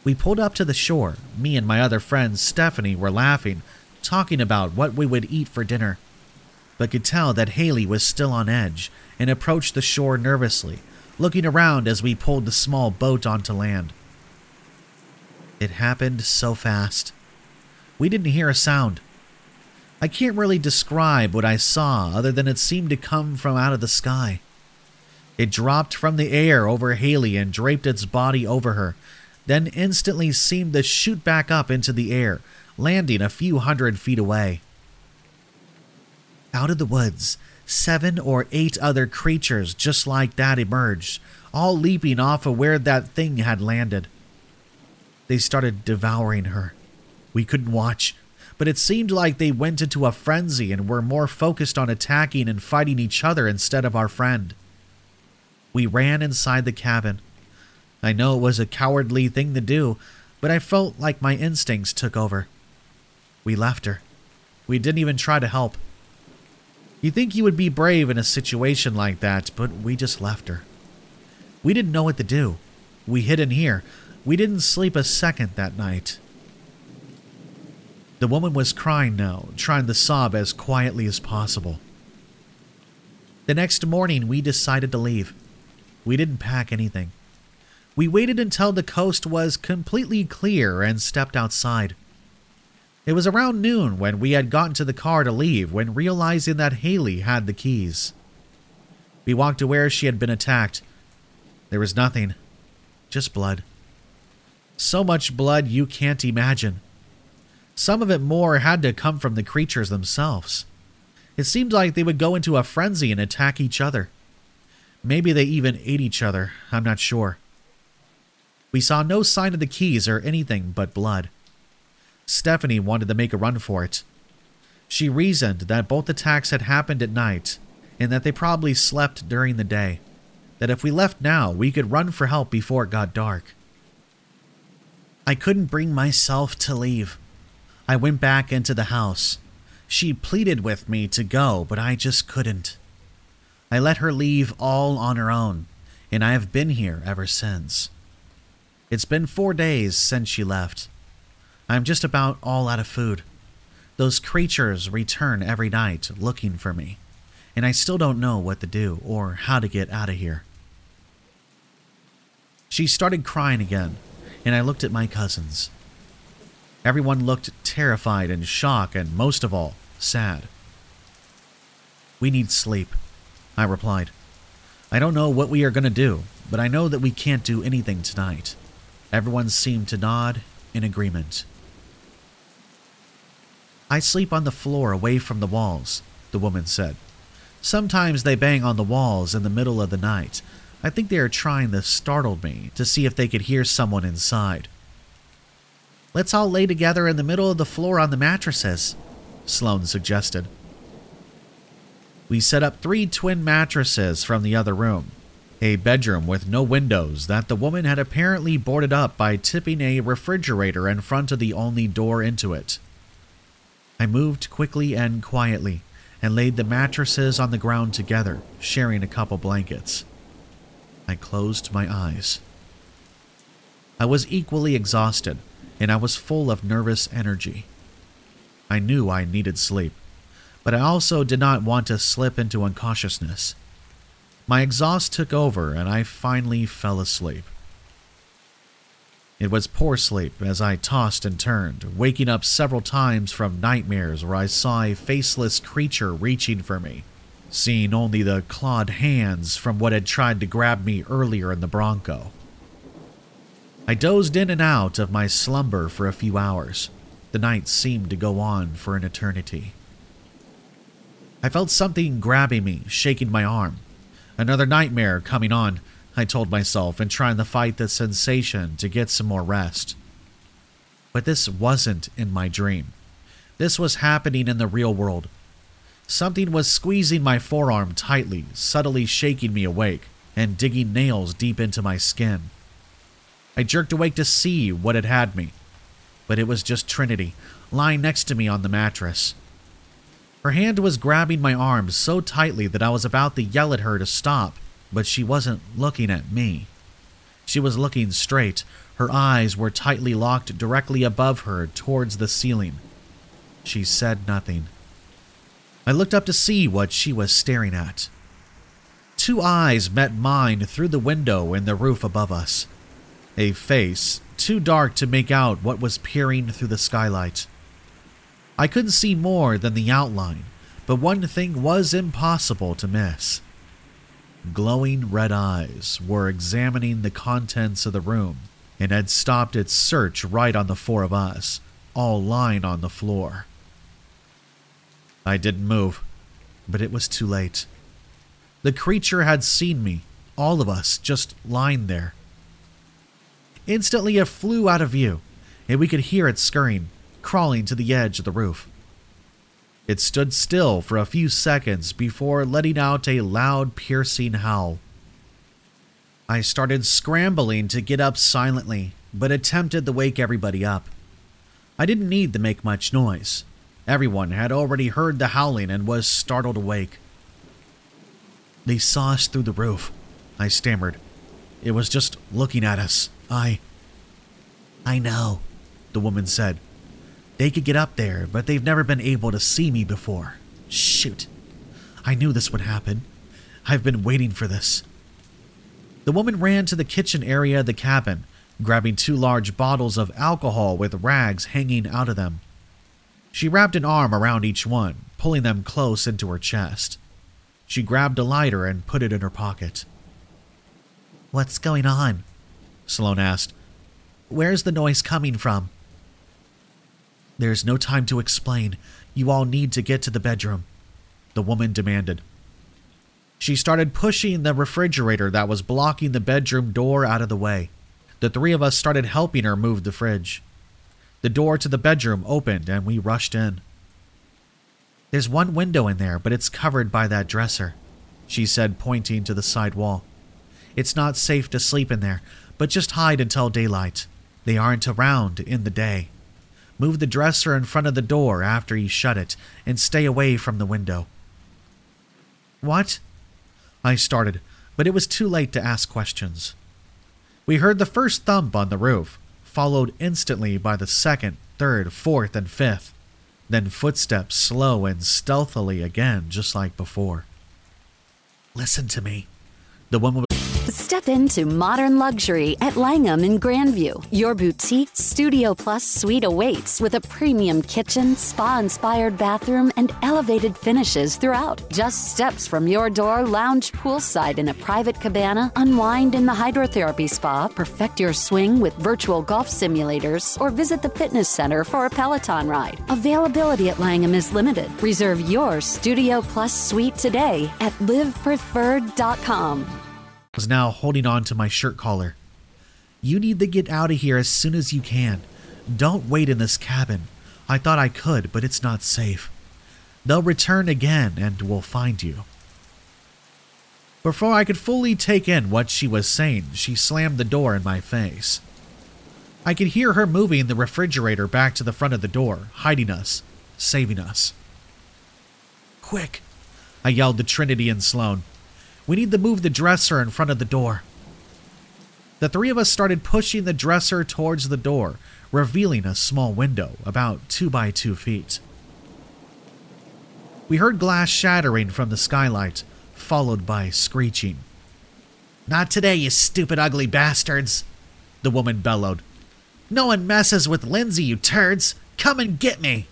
Speaker 2: We pulled up to the shore. Me and my other friend Stephanie were laughing, talking about what we would eat for dinner, but could tell that Haley was still on edge and approached the shore nervously, looking around as we pulled the small boat onto land. It happened so fast. We didn't hear a sound. I can't really describe what I saw other than it seemed to come from out of the sky. It dropped from the air over Haley and draped its body over her, then instantly seemed to shoot back up into the air, landing a few hundred feet away. Out of the woods, seven or eight other creatures just like that emerged, all leaping off of where that thing had landed. They started devouring her. We couldn't watch, but it seemed like they went into a frenzy and were more focused on attacking and fighting each other instead of our friend. We ran inside the cabin. I know it was a cowardly thing to do, but I felt like my instincts took over. We left her. We didn't even try to help. You'd think you would be brave in a situation like that, but we just left her. We didn't know what to do. We hid in here. We didn't sleep a second that night. The woman was crying now, trying to sob as quietly as possible. The next morning, we decided to leave. We didn't pack anything. We waited until the coast was completely clear and stepped outside. It was around noon when we had gotten to the car to leave, when realizing that Haley had the keys. We walked to where she had been attacked. There was nothing, just blood. So much blood you can't imagine. Some of it more had to come from the creatures themselves. It seemed like they would go into a frenzy and attack each other. Maybe they even ate each other, I'm not sure. We saw no sign of the keys or anything but blood. Stephanie wanted to make a run for it. She reasoned that both attacks had happened at night, and that they probably slept during the day. That if we left now, we could run for help before it got dark. I couldn't bring myself to leave. I went back into the house. She pleaded with me to go, but I just couldn't. I let her leave all on her own, and I have been here ever since. It's been four days since she left. I'm just about all out of food. Those creatures return every night looking for me, and I still don't know what to do or how to get out of here. She started crying again, and I looked at my cousins. Everyone looked terrified and shocked, and most of all, sad. We need sleep, I replied. I don't know what we are going to do, but I know that we can't do anything tonight. Everyone seemed to nod in agreement. I sleep on the floor away from the walls, the woman said. Sometimes they bang on the walls in the middle of the night. I think they are trying to startle me to see if they could hear someone inside. Let's all lay together in the middle of the floor on the mattresses, Sloane suggested. We set up three twin mattresses from the other room, a bedroom with no windows that the woman had apparently boarded up by tipping a refrigerator in front of the only door into it. I moved quickly and quietly and laid the mattresses on the ground together, sharing a couple blankets. I closed my eyes. I was equally exhausted, and I was full of nervous energy. I knew I needed sleep, but I also did not want to slip into unconsciousness. My exhaust took over, and I finally fell asleep. It was poor sleep as I tossed and turned, waking up several times from nightmares where I saw a faceless creature reaching for me, seeing only the clawed hands from what had tried to grab me earlier in the Bronco. I dozed in and out of my slumber for a few hours. The night seemed to go on for an eternity. I felt something grabbing me, shaking my arm. Another nightmare coming on, I told myself, and trying to fight the sensation to get some more rest. But this wasn't in my dream. This was happening in the real world. Something was squeezing my forearm tightly, subtly shaking me awake, and digging nails deep into my skin. I jerked awake to see what had had me, but it was just Trinity, lying next to me on the mattress. Her hand was grabbing my arm so tightly that I was about to yell at her to stop, but she wasn't looking at me. She was looking straight. Her eyes were tightly locked directly above her towards the ceiling. She said nothing. I looked up to see what she was staring at. Two eyes met mine through the window in the roof above us. A face too dark to make out what was peering through the skylight. I couldn't see more than the outline, but one thing was impossible to miss. Glowing red eyes were examining the contents of the room and had stopped its search right on the four of us, all lying on the floor. I didn't move, but it was too late. The creature had seen me, all of us just lying there. Instantly it flew out of view, and we could hear it scurrying, crawling to the edge of the roof. It stood still for a few seconds before letting out a loud, piercing howl. I started scrambling to get up silently, but attempted to wake everybody up. I didn't need to make much noise. Everyone had already heard the howling and was startled awake. They saw us through the roof, I stammered. It was just looking at us. I... I know, the woman said. They could get up there, but they've never been able to see me before. Shoot. I knew this would happen. I've been waiting for this. The woman ran to the kitchen area of the cabin, grabbing two large bottles of alcohol with rags hanging out of them. She wrapped an arm around each one, pulling them close into her chest. She grabbed a lighter and put it in her pocket. What's going on? Sloane asked. Where's the noise coming from? There's no time to explain. You all need to get to the bedroom, the woman demanded. She started pushing the refrigerator that was blocking the bedroom door out of the way. The three of us started helping her move the fridge. The door to the bedroom opened and we rushed in. There's one window in there, but it's covered by that dresser, she said, pointing to the side wall. It's not safe to sleep in there, but just hide until daylight. They aren't around in the day. Move the dresser in front of the door after you shut it, and stay away from the window. What? I started, but it was too late to ask questions. We heard the first thump on the roof, followed instantly by the second, third, fourth, and fifth. Then footsteps slow and stealthily again, just like before. Listen to me. The woman
Speaker 1: Step into modern luxury at Langham in Grandview. Your boutique Studio Plus suite awaits with a premium kitchen, spa-inspired bathroom, and elevated finishes throughout. Just steps from your door, lounge poolside in a private cabana, unwind in the hydrotherapy spa, perfect your swing with virtual golf simulators, or visit the fitness center for a Peloton ride. Availability at Langham is limited. Reserve your Studio Plus suite today at live preferred dot com.
Speaker 2: Was now holding on to my shirt collar. You need to get out of here as soon as you can. Don't wait in this cabin. I thought I could, but it's not safe. They'll return again and we'll find you. Before I could fully take in what she was saying, she slammed the door in my face. I could hear her moving the refrigerator back to the front of the door, hiding us, saving us. Quick, I yelled to Trinity and Sloane. We need to move the dresser in front of the door. The three of us started pushing the dresser towards the door, revealing a small window about two by two feet. We heard glass shattering from the skylight, followed by screeching. Not today, you stupid ugly bastards, the woman bellowed. No one messes with Lindsay, you turds. Come and get me.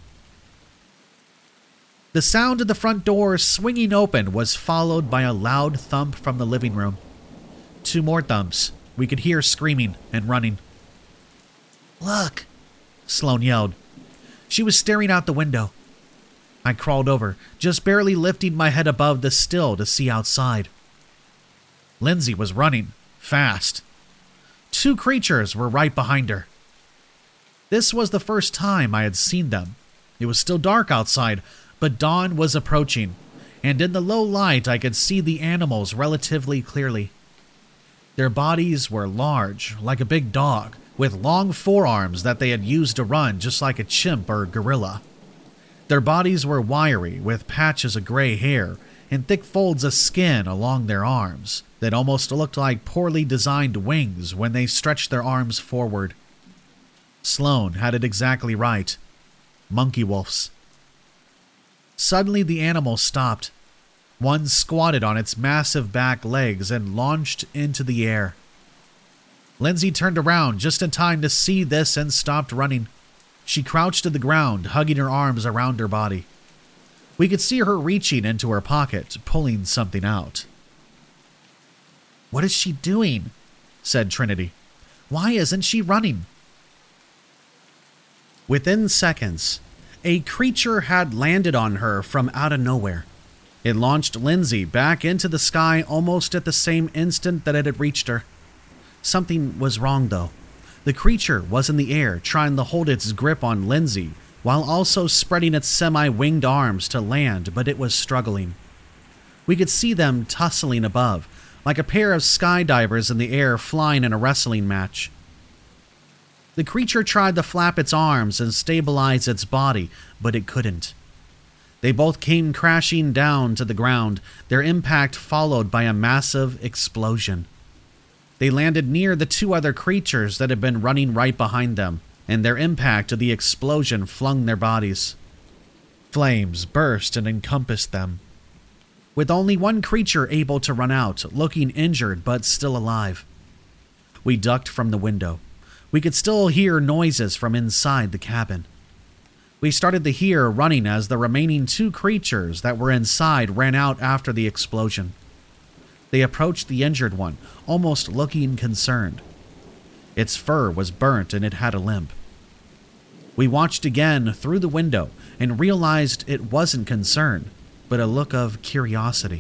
Speaker 2: The sound of the front door swinging open was followed by a loud thump from the living room. Two more thumps. We could hear screaming and running. Look, Sloane yelled. She was staring out the window. I crawled over, just barely lifting my head above the sill to see outside. Lindsay was running, fast. Two creatures were right behind her. This was the first time I had seen them. It was still dark outside, but dawn was approaching, and in the low light I could see the animals relatively clearly. Their bodies were large, like a big dog, with long forearms that they had used to run just like a chimp or gorilla. Their bodies were wiry, with patches of gray hair, and thick folds of skin along their arms that almost looked like poorly designed wings when they stretched their arms forward. Sloane had it exactly right. Monkey wolves. Suddenly the animal stopped. One squatted on its massive back legs and launched into the air. Lindsay turned around just in time to see this and stopped running. She crouched to the ground, hugging her arms around her body. We could see her reaching into her pocket, pulling something out. "What is she doing?" said Trinity. "Why isn't she running?"
Speaker 7: Within seconds, a creature had landed on her from out of nowhere. It launched Lindsay back into the sky almost at the same instant that it had reached her. Something was wrong, though. The creature was in the air, trying to hold its grip on Lindsay, while also spreading its semi-winged arms to land, but it was struggling. We could see them tussling above, like a pair of skydivers in the air flying in a wrestling match. The creature tried to flap its arms and stabilize its body, but it couldn't. They both came crashing down to the ground, their impact followed by a massive explosion. They landed near the two other creatures that had been running right behind them, and their impact of the explosion flung their bodies. Flames burst and encompassed them, with only one creature able to run out, looking injured but still alive. We ducked from the window. We could still hear noises from inside the cabin. We started to hear running as the remaining two creatures that were inside ran out after the explosion. They approached the injured one, almost looking concerned. Its fur was burnt and it had a limp. We watched again through the window and realized it wasn't concern, but a look of curiosity.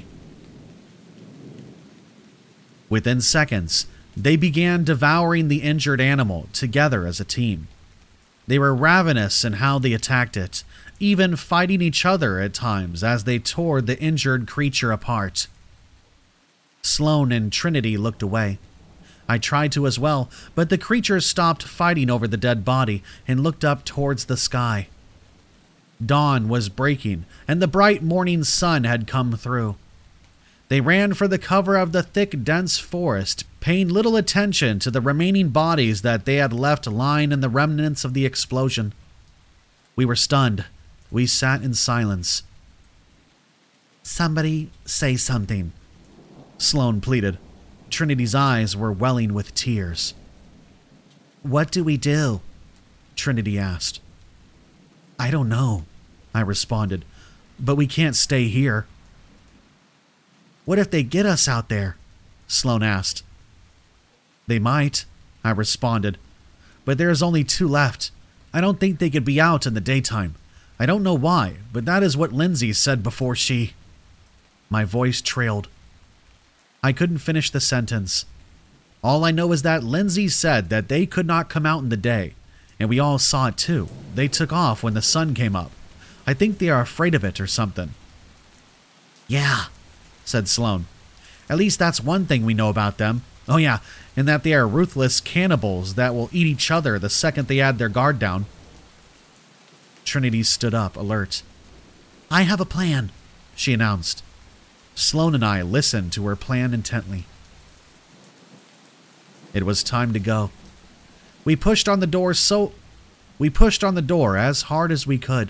Speaker 7: Within seconds, they began devouring the injured animal together as a team. They were ravenous in how they attacked it, even fighting each other at times as they tore the injured creature apart. Sloane and Trinity looked away. I tried to as well, but the creatures stopped fighting over the dead body and looked up towards the sky. Dawn was breaking, and the bright morning sun had come through. They ran for the cover of the thick, dense forest, paying little attention to the remaining bodies that they had left lying in the remnants of the explosion. We were stunned. We sat in silence. "Somebody say something," Sloane pleaded. Trinity's eyes were welling with tears. "What do we do?" Trinity asked. "I don't know," I responded, "but we can't stay here." "What if they get us out there?" Sloane asked. "They might," I responded, "but there's only two left. I don't think they could be out in the daytime. I don't know why, but that is what Lindsay said before she..." My voice trailed. I couldn't finish the sentence. All I know is that Lindsay said that they could not come out in the day, and we all saw it too. They took off when the sun came up. I think they are afraid of it or something. "Yeah," said Sloane. "At least that's one thing we know about them. Oh yeah, and that they are ruthless cannibals that will eat each other the second they add their guard down." Trinity stood up, alert. "I have a plan," she announced. Sloane and I listened to her plan intently. It was time to go. We pushed on the door so... We pushed on the door as hard as we could.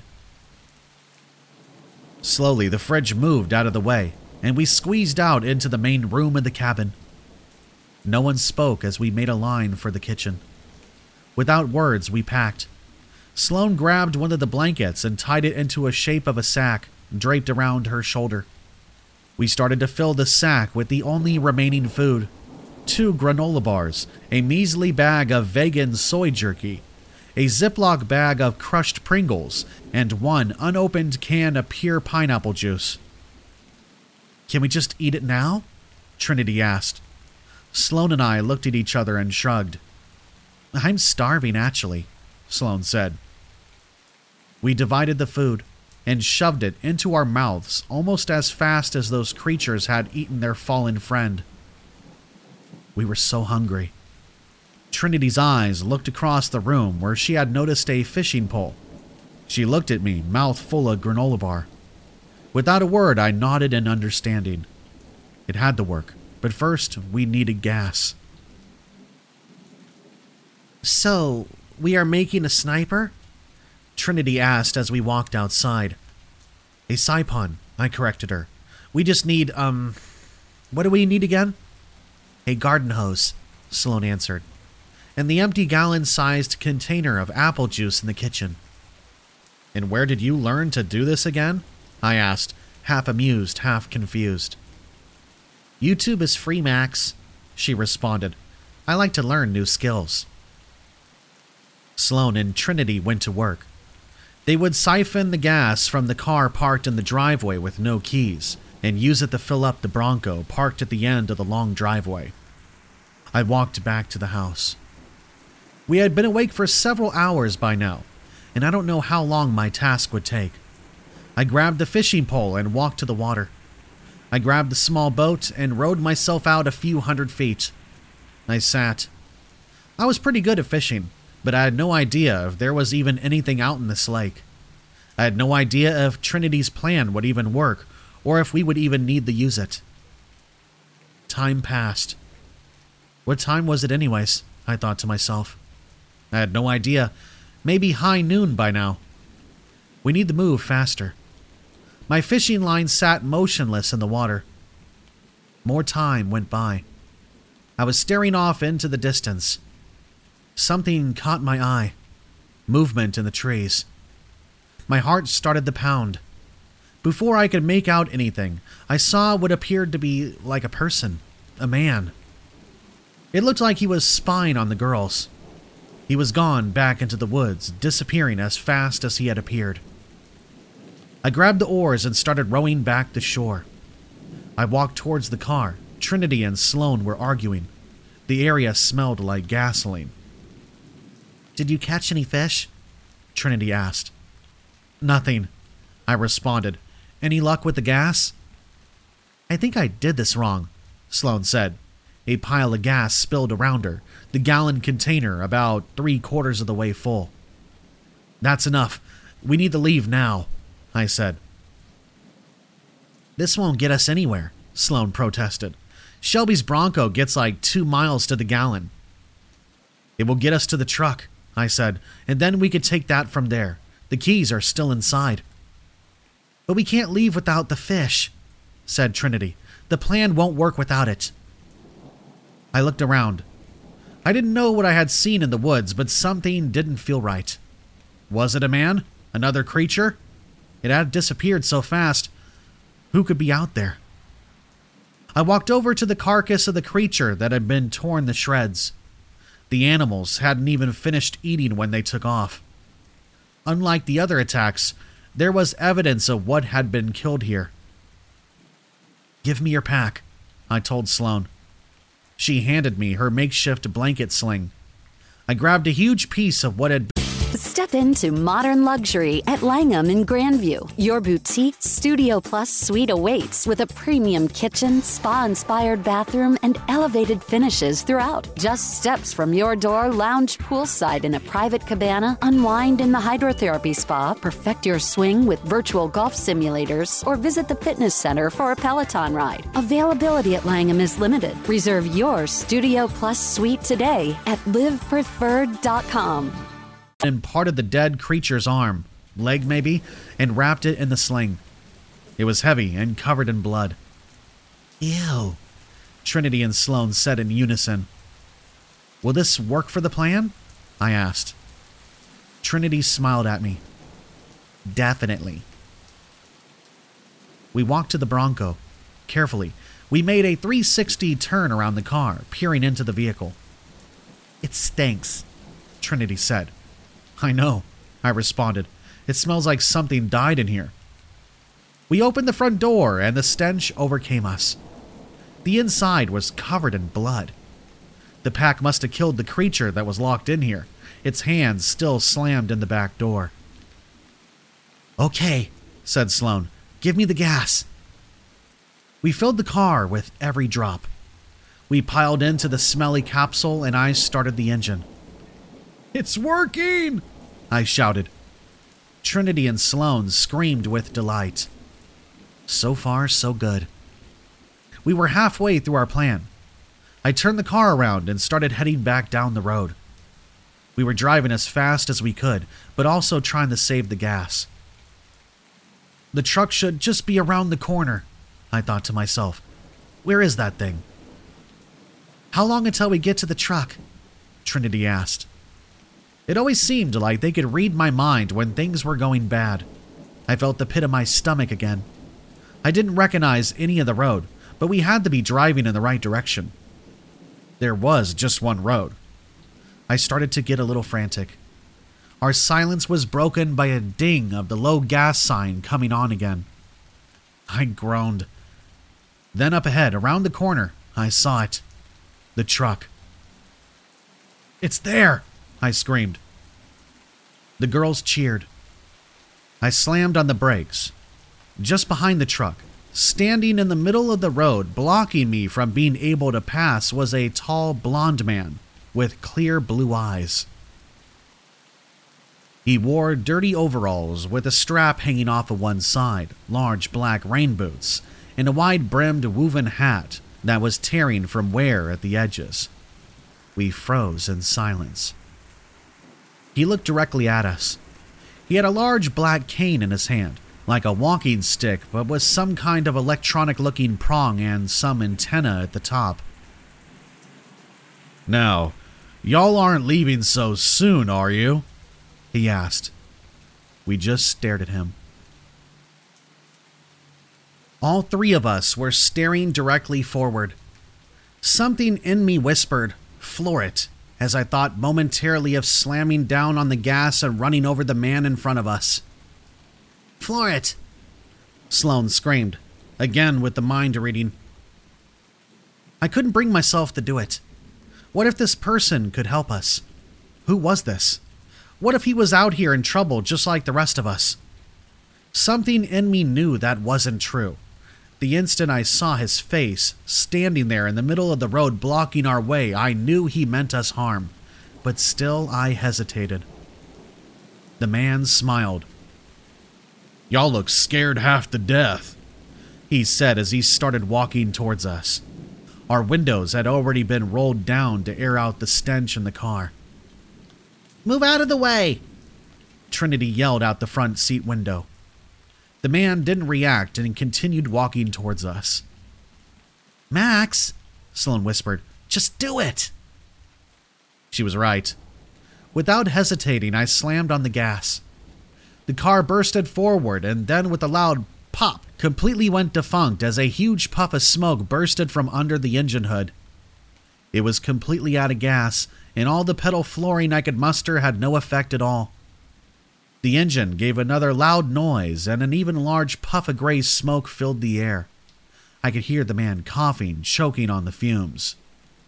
Speaker 7: Slowly, the fridge moved out of the way, and we squeezed out into the main room of the cabin. No one spoke as we made a line for the kitchen. Without words, we packed. Sloane grabbed one of the blankets and tied it into a shape of a sack, draped around her shoulder. We started to fill the sack with the only remaining food. Two granola bars, a measly bag of vegan soy jerky, a Ziploc bag of crushed Pringles, and one unopened can of pure pineapple juice. "Can we just eat it now?" Trinity asked. Sloane and I looked at each other and shrugged. "I'm starving, actually," Sloane said. We divided the food and shoved it into our mouths almost as fast as those creatures had eaten their fallen friend. We were so hungry. Trinity's eyes looked across the room where she had noticed a fishing pole. She looked at me, mouth full of granola bar. Without a word, I nodded in understanding. It had to work, but first, we needed gas. So, we are making a sniper? Trinity asked as we walked outside. A Saipon, I corrected her. We just need, um, what do we need again? A garden hose, Sloan answered, and the empty gallon-sized container of apple juice in the kitchen. And where did you learn to do this again? I asked, half amused, half confused. YouTube is free, Max, she responded. I like to learn new skills. Sloan and Trinity went to work. They would siphon the gas from the car parked in the driveway with no keys and use it to fill up the Bronco parked at the end of the long driveway. I walked back to the house. We had been awake for several hours by now, and I don't know how long my task would take. I grabbed the fishing pole and walked to the water. I grabbed the small boat and rowed myself out a few hundred feet. I sat. I was pretty good at fishing, but I had no idea if there was even anything out in this lake. I had no idea if Trinity's plan would even work, or if we would even need to use it. Time passed. What time was it anyways? I thought to myself. I had no idea. Maybe high noon by now. We need to move faster. My fishing line sat motionless in the water. More time went by. I was staring off into the distance. Something caught my eye. Movement in the trees. My heart started to pound. Before I could make out anything, I saw what appeared to be like a person, a man. It looked like he was spying on the girls. He was gone back into the woods, disappearing as fast as he had appeared. I grabbed the oars and started rowing back to shore. I walked towards the car. Trinity and Sloan were arguing. The area smelled like gasoline. Did you catch any fish? Trinity asked. Nothing, I responded. Any luck with the gas? I think I did this wrong, Sloan said. A pile of gas spilled around her, the gallon container about three quarters of the way full. That's enough. We need to leave now, I said. This won't get us anywhere, Sloan protested. Shelby's Bronco gets like two miles to the gallon. It will get us to the truck, I said, and then we could take that from there. The keys are still inside. But we can't leave without the fish, said Trinity. The plan won't work without it. I looked around. I didn't know what I had seen in the woods, but something didn't feel right. Was it a man? Another creature? It had disappeared so fast. Who could be out there? I walked over to the carcass of the creature that had been torn to shreds. The animals hadn't even finished eating when they took off. Unlike the other attacks, there was evidence of what had been killed here. Give me your pack, I told Sloan. She handed me her makeshift blanket sling. I grabbed a huge piece of what had been.
Speaker 1: Step into modern luxury at Langham in Grandview. Your boutique Studio Plus suite awaits with a premium kitchen, spa-inspired bathroom, and elevated finishes throughout. Just steps from your door, lounge poolside in a private cabana, unwind in the hydrotherapy spa, perfect your swing with virtual golf simulators, or visit the fitness center for a Peloton ride. Availability at Langham is limited. Reserve your Studio Plus suite today at live preferred dot com.
Speaker 7: And part of the dead creature's arm, leg maybe, and wrapped it in the sling. It was heavy and covered in blood. Ew, Trinity and Sloan said in unison. Will this work for the plan? I asked. Trinity smiled at me. Definitely. We walked to the Bronco. Carefully, we made a three sixty turn around the car, peering into the vehicle. It stinks, Trinity said. I know, I responded. It smells like something died in here. We opened the front door and the stench overcame us. The inside was covered in blood. The pack must have killed the creature that was locked in here, its hands still slammed in the back door. Okay, said Sloan. Give me the gas. We filled the car with every drop. We piled into the smelly capsule and I started the engine. It's working! I shouted. Trinity and Sloan screamed with delight. So far, so good. We were halfway through our plan. I turned the car around and started heading back down the road. We were driving as fast as we could, but also trying to save the gas. The truck should just be around the corner, I thought to myself. Where is that thing? How long until we get to the truck? Trinity asked. It always seemed like they could read my mind when things were going bad. I felt the pit of my stomach again. I didn't recognize any of the road, but we had to be driving in the right direction. There was just one road. I started to get a little frantic. Our silence was broken by a ding of the low gas sign coming on again. I groaned. Then up ahead, around the corner, I saw it. The truck. "It's there!" I screamed. The girls cheered. I slammed on the brakes. Just behind the truck, standing in the middle of the road, blocking me from being able to pass, was a tall blonde man with clear blue eyes. He wore dirty overalls with a strap hanging off of one side, large black rain boots, and a wide-brimmed woven hat that was tearing from wear at the edges. We froze in silence. He looked directly at us. He had a large black cane in his hand, like a walking stick, but with some kind of electronic-looking prong and some antenna at the top. "Now, y'all aren't leaving so soon, are you?" he asked. We just stared at him. All three of us were staring directly forward. Something in me whispered, "Floor it," as I thought momentarily of slamming down on the gas and running over the man in front of us. "Floor it!" Sloane screamed, again with the mind reading. I couldn't bring myself to do it. What if this person could help us? Who was this? What if he was out here in trouble just like the rest of us? Something in me knew that wasn't true. The instant I saw his face, standing there in the middle of the road blocking our way, I knew he meant us harm, but still I hesitated. The man smiled. "Y'all look scared half to death," he said as he started walking towards us. Our windows had already been rolled down to air out the stench in the car. "Move out of the way!" Trinity yelled out the front seat window. The man didn't react and continued walking towards us. "Max," Sloane whispered, "just do it." She was right. Without hesitating, I slammed on the gas. The car bursted forward and then with a loud pop, completely went defunct as a huge puff of smoke bursted from under the engine hood. It was completely out of gas, and all the pedal flooring I could muster had no effect at all. The engine gave another loud noise, and an even large puff of gray smoke filled the air. I could hear the man coughing, choking on the fumes.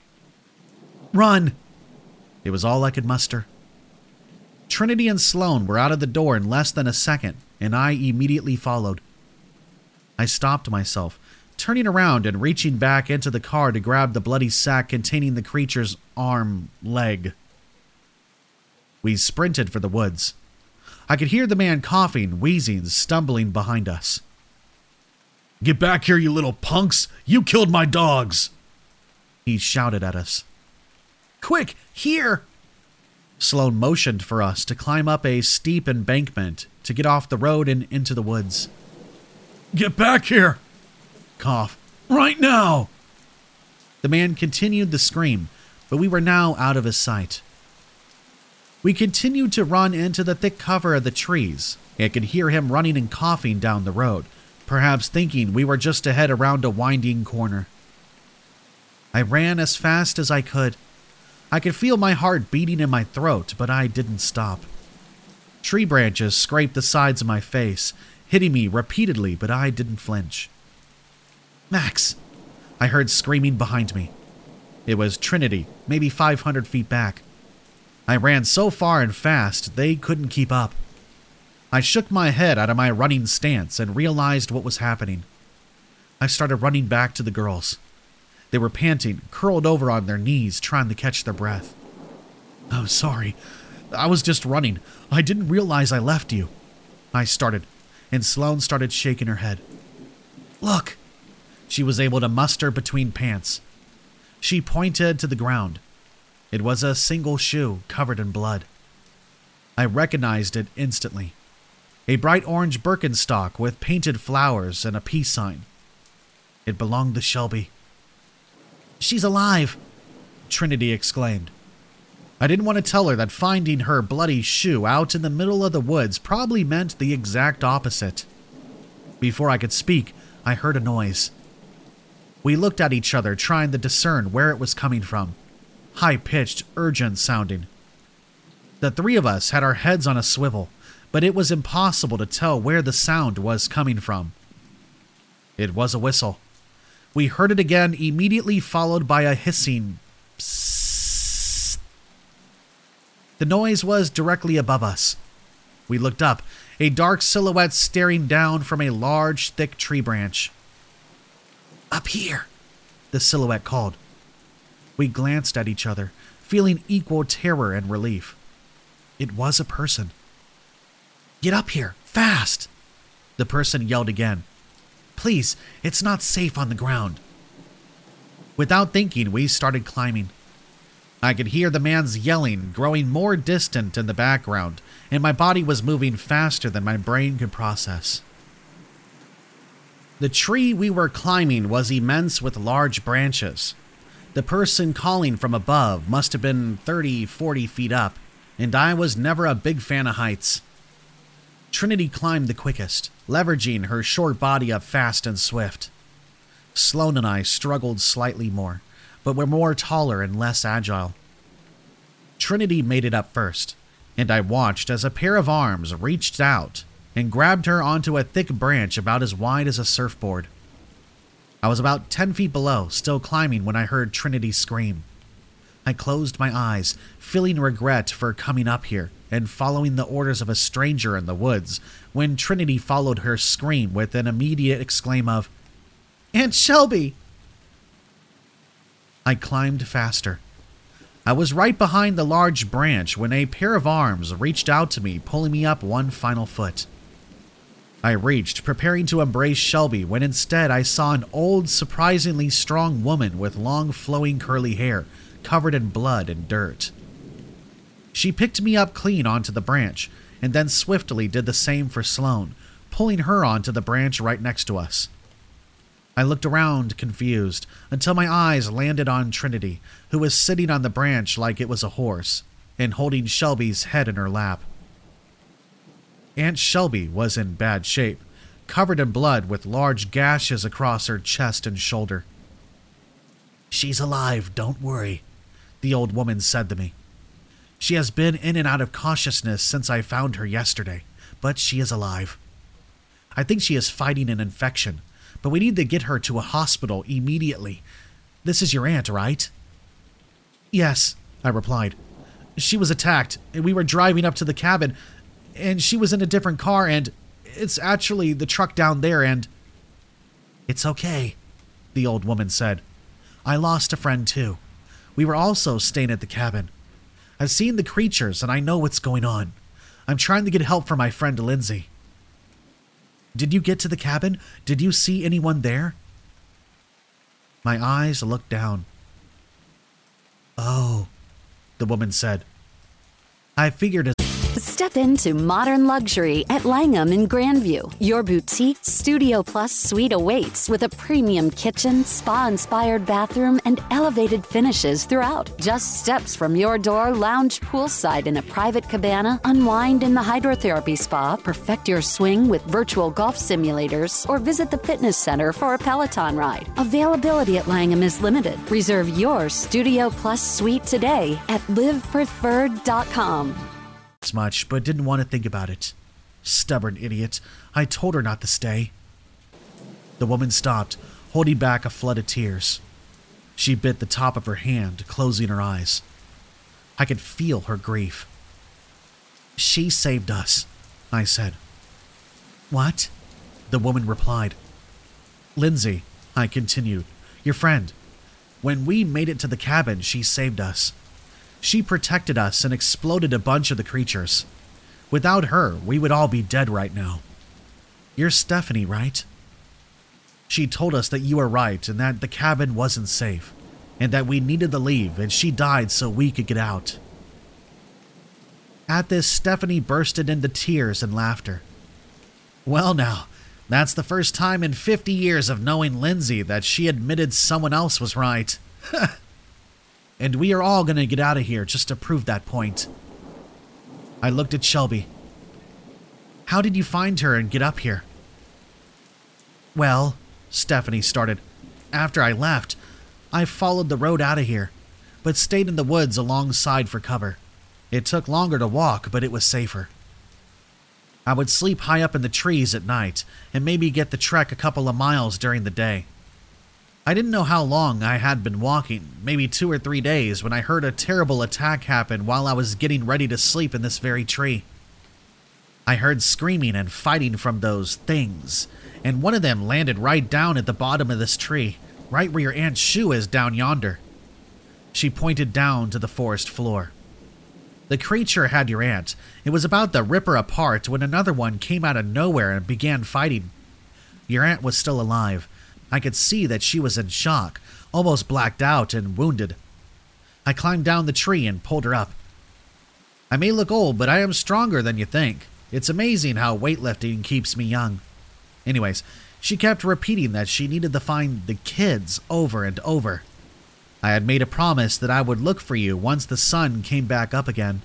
Speaker 7: "Run!" It was all I could muster. Trinity and Sloane were out of the door in less than a second, and I immediately followed. I stopped myself, turning around and reaching back into the car to grab the bloody sack containing the creature's arm, leg. We sprinted for the woods. I could hear the man coughing, wheezing, stumbling behind us. "Get back here, you little punks! You killed my dogs!" He shouted at us. "Quick, here!" Sloane motioned for us to climb up a steep embankment to get off the road and into the woods. "Get back here!" Cough. "Right now!" The man continued the scream, but we were now out of his sight. We continued to run into the thick cover of the trees. I could hear him running and coughing down the road, perhaps thinking we were just ahead around a winding corner. I ran as fast as I could. I could feel my heart beating in my throat, but I didn't stop. Tree branches scraped the sides of my face, hitting me repeatedly, but I didn't flinch. "Max!" I heard screaming behind me. It was Trinity, maybe five hundred feet back. I ran so far and fast, they couldn't keep up. I shook my head out of my running stance and realized what was happening. I started running back to the girls. They were panting, curled over on their knees, trying to catch their breath. "I'm sorry. I was just running. I didn't realize I left you," I started, and Sloane started shaking her head.
Speaker 2: Look! She was able to muster between pants. She pointed to the ground. It was a single shoe covered in blood. I recognized it instantly. A bright orange Birkenstock with painted flowers and a peace sign. It belonged to Shelby. "She's alive!" Trinity exclaimed. I didn't want to tell her that finding her bloody shoe out in the middle of the woods probably meant the exact opposite. Before I could speak, I heard a noise. We looked at each other, trying to discern where it was coming from. High-pitched, urgent sounding. The three of us had our heads on a swivel, but it was impossible to tell where the sound was coming from. It was a whistle. We heard it again, immediately followed by a hissing psst. The noise was directly above us. We looked up, a dark silhouette staring down from a large, thick tree branch. "Up here," the silhouette called. We glanced at each other, feeling equal terror and relief. It was a person. "Get up here, fast!" the person yelled again. "Please, it's not safe on the ground." Without thinking, we started climbing. I could hear the man's yelling growing more distant in the background, and my body was moving faster than my brain could process. The tree we were climbing was immense with large branches. The person calling from above must have been thirty, forty feet up, and I was never a big fan of heights. Trinity climbed the quickest, leveraging her short body up fast and swift. Sloan and I struggled slightly more, but were more taller and less agile. Trinity made it up first, and I watched as a pair of arms reached out and grabbed her onto a thick branch about as wide as a surfboard. I was about ten feet below, still climbing, when I heard Trinity scream. I closed my eyes, feeling regret for coming up here and following the orders of a stranger in the woods, when Trinity followed her scream with an immediate exclaim of, "Aunt Shelby!" I climbed faster. I was right behind the large branch when a pair of arms reached out to me, pulling me up one final foot. I reached, preparing to embrace Shelby, when instead I saw an old, surprisingly strong woman with long, flowing curly hair, covered in blood and dirt. She picked me up clean onto the branch, and then swiftly did the same for Sloan, pulling her onto the branch right next to us. I looked around, confused, until my eyes landed on Trinity, who was sitting on the branch like it was a horse, and holding Shelby's head in her lap. Aunt Shelby was in bad shape, covered in blood with large gashes across her chest and shoulder. "She's alive, don't worry," the old woman said to me. "She has been in and out of consciousness since I found her yesterday, but she is alive. I think she is fighting an infection, but we need to get her to a hospital immediately. This is your aunt, right?" "Yes," I replied. "She was attacked, and we were driving up to the cabin, and she was in a different car, and it's actually the truck down there, and—" "It's okay," the old woman said. "I lost a friend too. We were also staying at the cabin. I've seen the creatures, and I know what's going on. I'm trying to get help for my friend Lindsay." "Did you get to the cabin? Did you see anyone there?" My eyes looked down. "Oh," the woman said. "I figured as..."
Speaker 1: Step into modern luxury at Langham in Grandview. Your boutique Studio Plus suite awaits with a premium kitchen, spa-inspired bathroom, and elevated finishes throughout. Just steps from your door, lounge poolside in a private cabana, unwind in the hydrotherapy spa, perfect your swing with virtual golf simulators, or visit the fitness center for a Peloton ride. Availability at Langham is limited. Reserve your Studio Plus suite today at live preferred dot com.
Speaker 2: Much, but didn't want to think about it. Stubborn idiot. I told her not to stay. The woman stopped, holding back a flood of tears. She bit the top of her hand, closing her eyes. I could feel her grief. "She saved us," I said. "What?" the woman replied. "Lindsay," I continued, "your friend. When we made it to the cabin, she saved us. She protected us and exploded a bunch of the creatures. Without her, we would all be dead right now. You're Stephanie, right?" She told us that you were right and that the cabin wasn't safe, and that we needed to leave, and she died so we could get out." At this, Stephanie bursted into tears and laughter. "Well now, that's the first time in fifty years of knowing Lindsay that she admitted someone else was right. And we are all going to get out of here just to prove that point." I looked at Shelby. "How did you find her and get up here?" "Well," Stephanie started, "after I left, I followed the road out of here, but stayed in the woods alongside for cover. It took longer to walk, but it was safer. I would sleep high up in the trees at night and maybe get the trek a couple of miles during the day. I didn't know how long I had been walking, maybe two or three days, when I heard a terrible attack happen while I was getting ready to sleep in this very tree. I heard screaming and fighting from those things, and one of them landed right down at the bottom of this tree, right where your aunt's shoe is down yonder." She pointed down to the forest floor. "The creature had your aunt. It was about to rip her apart when another one came out of nowhere and began fighting. Your aunt was still alive. I could see that she was in shock, almost blacked out and wounded. I climbed down the tree and pulled her up. I may look old, but I am stronger than you think. It's amazing how weightlifting keeps me young. Anyways, she kept repeating that she needed to find the kids over and over. I had made a promise that I would look for you once the sun came back up again."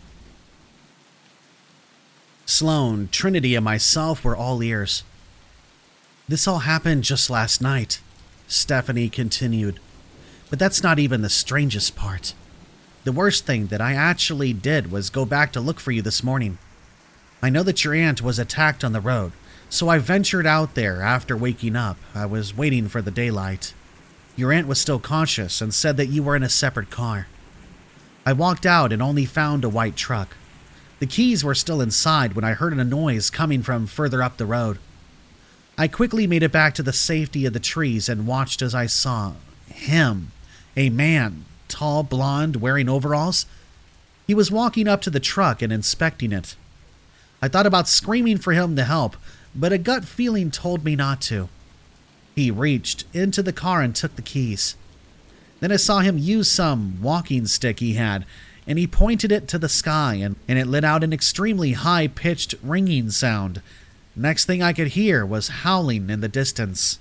Speaker 2: Sloan, Trinity, and myself were all ears. "This all happened just last night," Stephanie continued. "But that's not even the strangest part. The worst thing that I actually did was go back to look for you this morning. I know that your aunt was attacked on the road, so I ventured out there after waking up. I was waiting for the daylight. Your aunt was still conscious and said that you were in a separate car. I walked out and only found a white truck. The keys were still inside when I heard a noise coming from further up the road. I quickly made it back to the safety of the trees and watched as I saw him, a man, tall, blonde, wearing overalls. He was walking up to the truck and inspecting it. I thought about screaming for him to help, but a gut feeling told me not to. He reached into the car and took the keys. Then I saw him use some walking stick he had, and he pointed it to the sky, and, and it let out an extremely high-pitched ringing sound. Next thing I could hear was howling in the distance.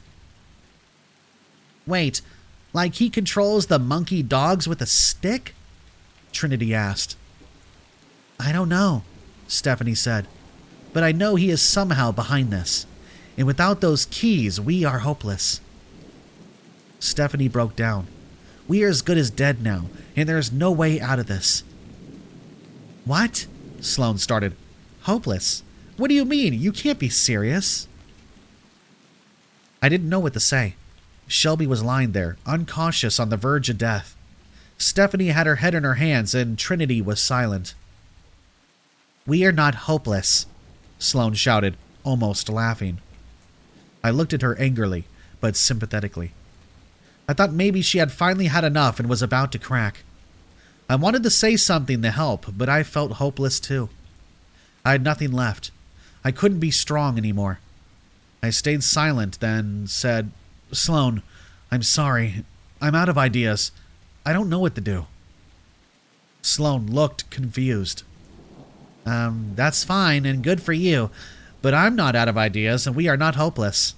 Speaker 2: "Wait, like he controls the monkey dogs with a stick?" Trinity asked. "I don't know," Stephanie said, "but I know he is somehow behind this. And without those keys, we are hopeless." Stephanie broke down. "We are as good as dead now, and there is no way out of this." "What?" Sloan started. "Hopeless? What do you mean? You can't be serious." I didn't know what to say. Shelby was lying there, unconscious on the verge of death. Stephanie had her head in her hands, and Trinity was silent. "We are not hopeless," Sloan shouted, almost laughing. I looked at her angrily, but sympathetically. I thought maybe she had finally had enough and was about to crack. I wanted to say something to help, but I felt hopeless too. I had nothing left. I couldn't be strong anymore. I stayed silent, then said, "Sloan, I'm sorry. I'm out of ideas. I don't know what to do." Sloan looked confused. Um, that's fine and good for you, but I'm not out of ideas and we are not hopeless."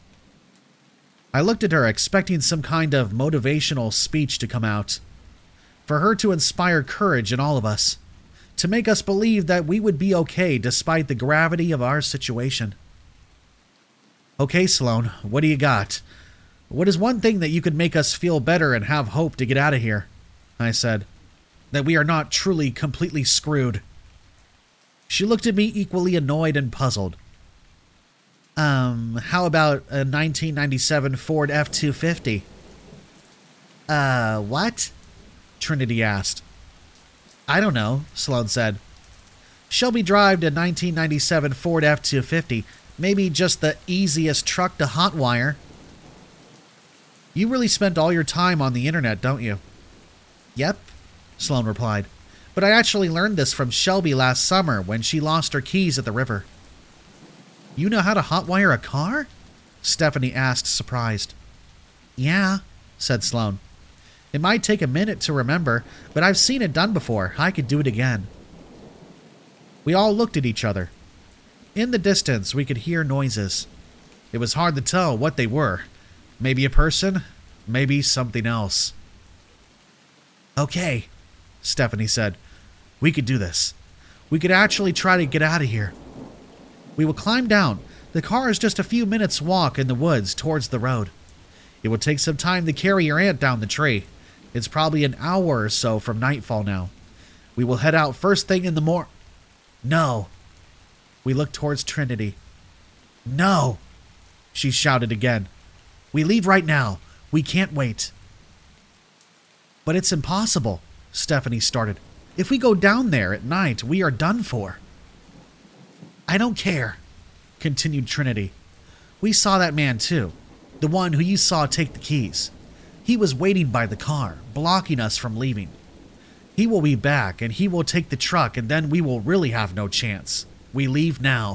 Speaker 2: I looked at her, expecting some kind of motivational speech to come out. For her to inspire courage in all of us. To make us believe that we would be okay despite the gravity of our situation. "Okay, Sloan, what do you got? What is one thing that you could make us feel better and have hope to get out of here?" I said. "That we are not truly completely screwed." She looked at me equally annoyed and puzzled. Um, how about a nineteen ninety-seven Ford F two fifty? Uh, what? Trinity asked. "I don't know," Sloan said. "Shelby drove a nineteen ninety-seven Ford F two fifty. Maybe just the easiest truck to hotwire." "You really spent all your time on the internet, don't you?" "Yep," Sloan replied. "But I actually learned this from Shelby last summer when she lost her keys at the river." "You know how to hotwire a car?" Stephanie asked, surprised. Yeah, said Sloane. It might take a minute to remember, but I've seen it done before. I could do it again. We all looked at each other. In the distance, we could hear noises. It was hard to tell what they were. Maybe a person, maybe something else. Okay, Stephanie said. We could do this. We could actually try to get out of here. We will climb down. The car is just a few minutes' walk in the woods towards the road. It will take some time to carry your aunt down the tree. It's probably an hour or so from nightfall now. We will head out first thing in the mor- No. We looked towards Trinity. No, she shouted again. We leave right now. We can't wait. But it's impossible, Stephanie started. If we go down there at night, we are done for. I don't care, continued Trinity. We saw that man too, the one who you saw take the keys. He was waiting by the car, blocking us from leaving. He will be back, and he will take the truck, and then we will really have no chance. We leave now.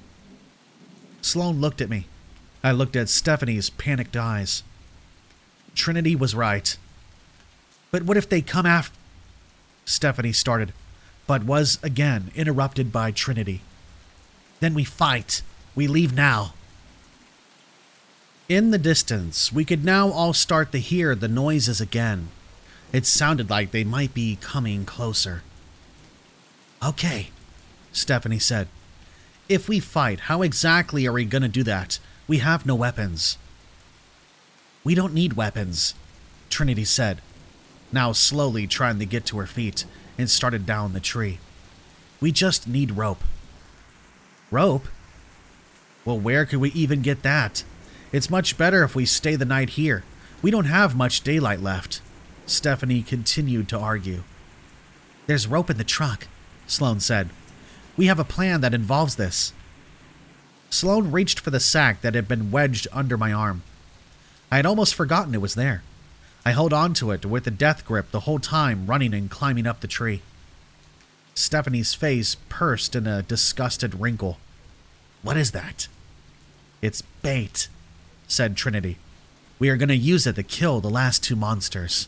Speaker 2: Sloane looked at me. I looked at Stephanie's panicked eyes. Trinity was right. But what if they come after... Stephanie started, but was again interrupted by Trinity. Then we fight. We leave now. In the distance, we could now all start to hear the noises again. It sounded like they might be coming closer. Okay, Stephanie said. If we fight, how exactly are we going to do that? We have no weapons. We don't need weapons, Trinity said, now slowly trying to get to her feet, and started down the tree. We just need rope. Rope? Well, where could we even get that? It's much better if we stay the night here. We don't have much daylight left. Stephanie continued to argue. There's rope in the truck, Sloane said. We have a plan that involves this. Sloane reached for the sack that had been wedged under my arm. I had almost forgotten it was there. I held on to it with a death grip the whole time, running and climbing up the tree. Stephanie's face pursed in a disgusted wrinkle. What is that? It's bait, said Trinity. We are going to use it to kill the last two monsters.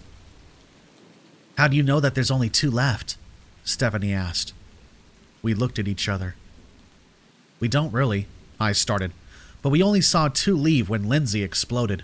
Speaker 2: How do you know that there's only two left? Stephanie asked. We looked at each other. We don't really, I started, but we only saw two leave when Lindsay exploded.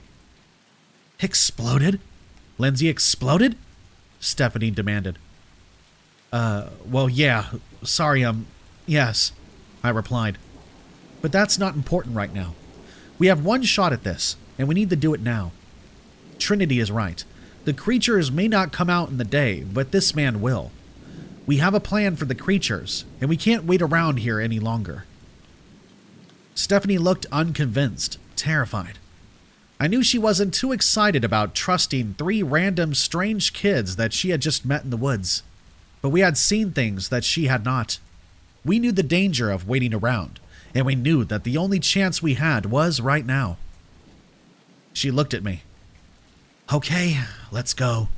Speaker 2: Exploded? Lindsay exploded? Stephanie demanded. Uh, well, yeah, sorry, um, yes, I replied. But that's not important right now. We have one shot at this, and we need to do it now. Trinity is right. The creatures may not come out in the day, but this man will. We have a plan for the creatures, and we can't wait around here any longer. Stephanie looked unconvinced, terrified. I knew she wasn't too excited about trusting three random strange kids that she had just met in the woods. But we had seen things that she had not. We knew the danger of waiting around, and we knew that the only chance we had was right now. She looked at me. Okay, let's go.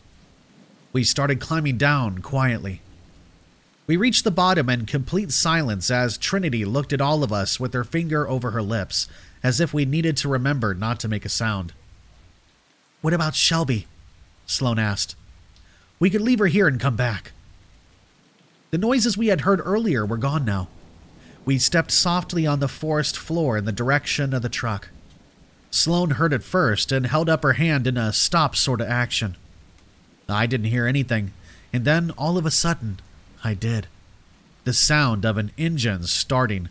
Speaker 2: We started climbing down quietly. We reached the bottom in complete silence as Trinity looked at all of us with her finger over her lips, as if we needed to remember not to make a sound. What about Shelby? Sloane asked. We could leave her here and come back. The noises we had heard earlier were gone now. We stepped softly on the forest floor in the direction of the truck. Sloane heard it first and held up her hand in a stop sort of action. I didn't hear anything, and then all of a sudden, I did. The sound of an engine starting.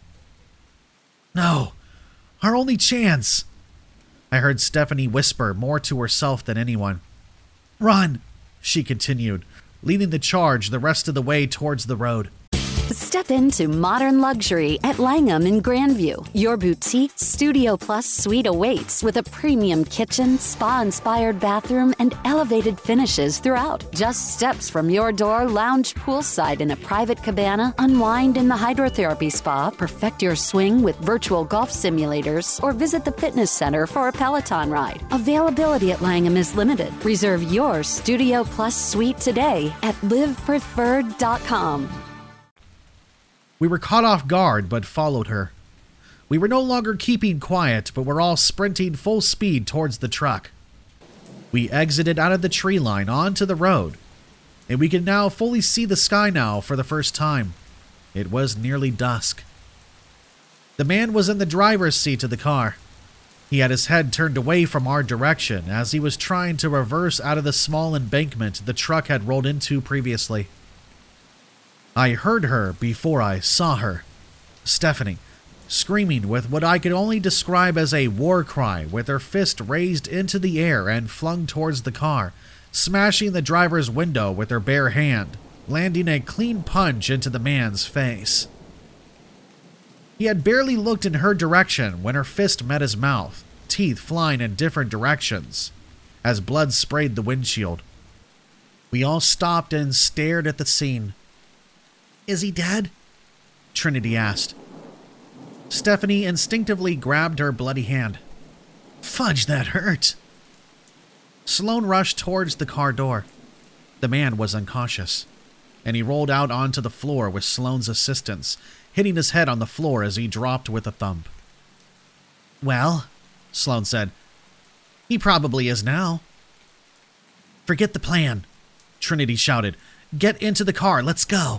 Speaker 2: No, our only chance. I heard Stephanie whisper more to herself than anyone. Run, she continued, leading the charge the rest of the way towards the road.
Speaker 1: Step into modern luxury at Langham in Grandview. Your boutique Studio Plus suite awaits with a premium kitchen, spa-inspired bathroom, and elevated finishes throughout. Just steps from your door, lounge poolside in a private cabana, unwind in the hydrotherapy spa, perfect your swing with virtual golf simulators, or visit the fitness center for a Peloton ride. Availability at Langham is limited. Reserve your Studio Plus suite today at live preferred dot com.
Speaker 2: We were caught off guard, but followed her. We were no longer keeping quiet, but were all sprinting full speed towards the truck. We exited out of the tree line onto the road, and we could now fully see the sky now for the first time. It was nearly dusk. The man was in the driver's seat of the car. He had his head turned away from our direction as he was trying to reverse out of the small embankment the truck had rolled into previously. I heard her before I saw her. Stephanie, screaming with what I could only describe as a war cry, with her fist raised into the air and flung towards the car, smashing the driver's window with her bare hand, landing a clean punch into the man's face. He had barely looked in her direction when her fist met his mouth, teeth flying in different directions, as blood sprayed the windshield. We all stopped and stared at the scene. "Is he dead?" Trinity asked. Stephanie instinctively grabbed her bloody hand. "Fudge, that hurt." Sloan rushed towards the car door. The man was unconscious, and he rolled out onto the floor with Sloan's assistance, hitting his head on the floor as he dropped with a thump. "Well," Sloan said, "he probably is now." "Forget the plan," Trinity shouted. "Get into the car, let's go."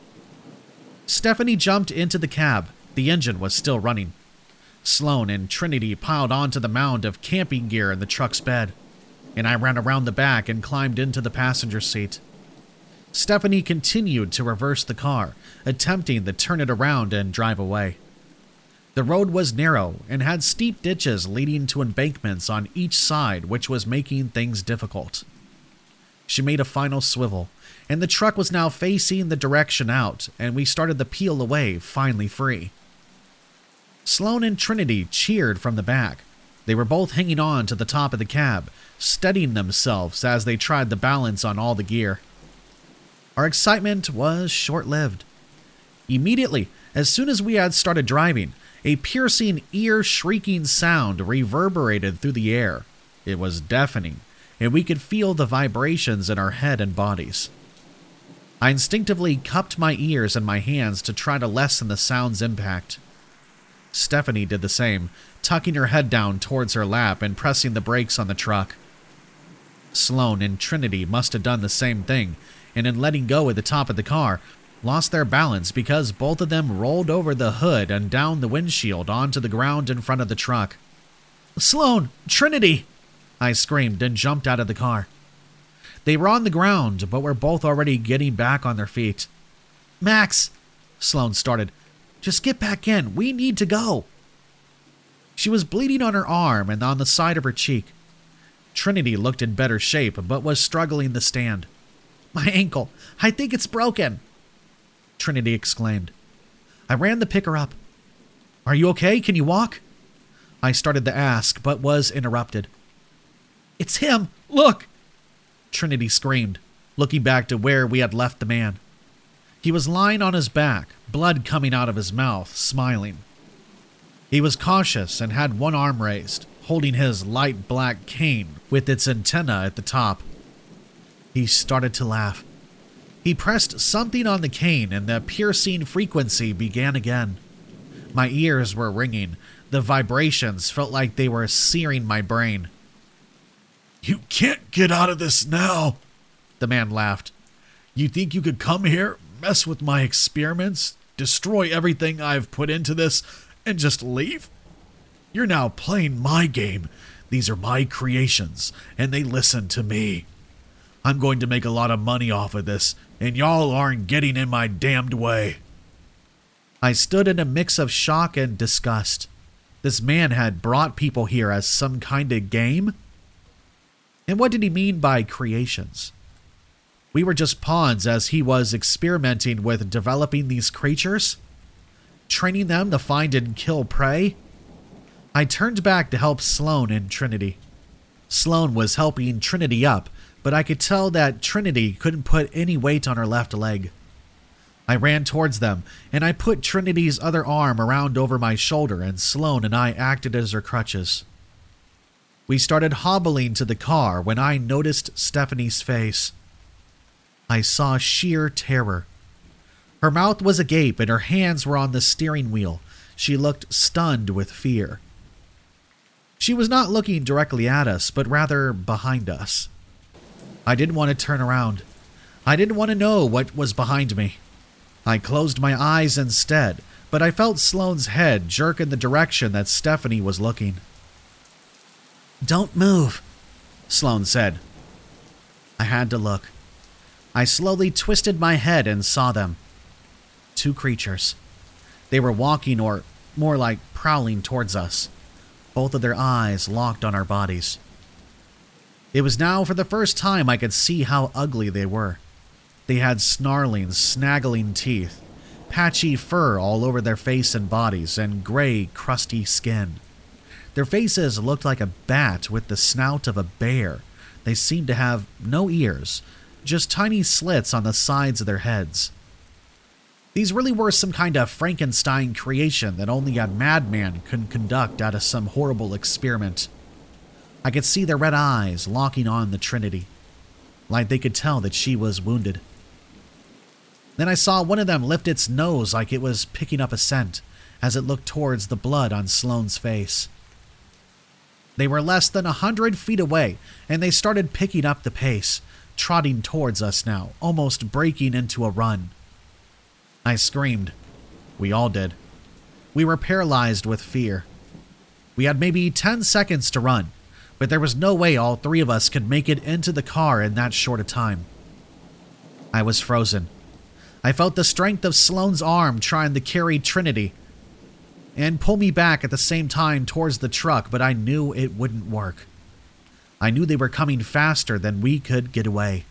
Speaker 2: Stephanie jumped into the cab. The engine was still running. Sloan and Trinity piled onto the mound of camping gear in the truck's bed, and I ran around the back and climbed into the passenger seat. Stephanie continued to reverse the car, attempting to turn it around and drive away. The road was narrow and had steep ditches leading to embankments on each side, which was making things difficult. She made a final swivel, and the truck was now facing the direction out, and we started to peel away, finally free. Sloan and Trinity cheered from the back. They were both hanging on to the top of the cab, steadying themselves as they tried to balance on all the gear. Our excitement was short-lived. Immediately, as soon as we had started driving, a piercing, ear-shrieking sound reverberated through the air. It was deafening, and we could feel the vibrations in our head and bodies. I instinctively cupped my ears and my hands to try to lessen the sound's impact. Stephanie did the same, tucking her head down towards her lap and pressing the brakes on the truck. Sloan and Trinity must have done the same thing, and in letting go at the top of the car, lost their balance because both of them rolled over the hood and down the windshield onto the ground in front of the truck. "Sloan! Trinity!" I screamed and jumped out of the car. They were on the ground, but were both already getting back on their feet. "Max," Sloan started, "just get back in. We need to go." She was bleeding on her arm and on the side of her cheek. Trinity looked in better shape, but was struggling to stand. "My ankle. I think it's broken," Trinity exclaimed. I ran to pick her up. "Are you okay? Can you walk?" I started to ask, but was interrupted. "It's him! Look!" Trinity screamed, looking back to where we had left the man. He was lying on his back, blood coming out of his mouth, smiling. He was cautious and had one arm raised, holding his light black cane with its antenna at the top. He started to laugh. He pressed something on the cane and the piercing frequency began again. My ears were ringing. The vibrations felt like they were searing my brain. "You can't get out of this now," the man laughed. "You think you could come here, mess with my experiments, destroy everything I've put into this, and just leave? You're now playing my game. These are my creations, and they listen to me. I'm going to make a lot of money off of this, and y'all aren't getting in my damned way." I stood in a mix of shock and disgust. This man had brought people here as some kind of game? And what did he mean by creations? We were just pawns as he was experimenting with developing these creatures? Training them to find and kill prey? I turned back to help Sloan and Trinity. Sloan was helping Trinity up, but I could tell that Trinity couldn't put any weight on her left leg. I ran towards them, and I put Trinity's other arm around over my shoulder, and Sloan and I acted as her crutches. We started hobbling to the car when I noticed Stephanie's face. I saw sheer terror. Her mouth was agape and her hands were on the steering wheel. She looked stunned with fear. She was not looking directly at us, but rather behind us. I didn't want to turn around. I didn't want to know what was behind me. I closed my eyes instead, but I felt Sloane's head jerk in the direction that Stephanie was looking. "Don't move," Sloane said. I had to look. I slowly twisted my head and saw them. Two creatures. They were walking, or more like prowling towards us, both of their eyes locked on our bodies. It was now for the first time I could see how ugly they were. They had snarling, snaggling teeth, patchy fur all over their face and bodies, and gray, crusty skin. Their faces looked like a bat with the snout of a bear. They seemed to have no ears, just tiny slits on the sides of their heads. These really were some kind of Frankenstein creation that only a madman could conduct out of some horrible experiment. I could see their red eyes locking on the Trinity, like they could tell that she was wounded. Then I saw one of them lift its nose like it was picking up a scent as it looked towards the blood on Sloane's face. They were less than a hundred feet away, and they started picking up the pace, trotting towards us now, almost breaking into a run. I screamed. We all did. We were paralyzed with fear. We had maybe ten seconds to run, but there was no way all three of us could make it into the car in that short a time. I was frozen. I felt the strength of Sloane's arm trying to carry Trinity and pull me back at the same time towards the truck, but I knew it wouldn't work. I knew they were coming faster than we could get away.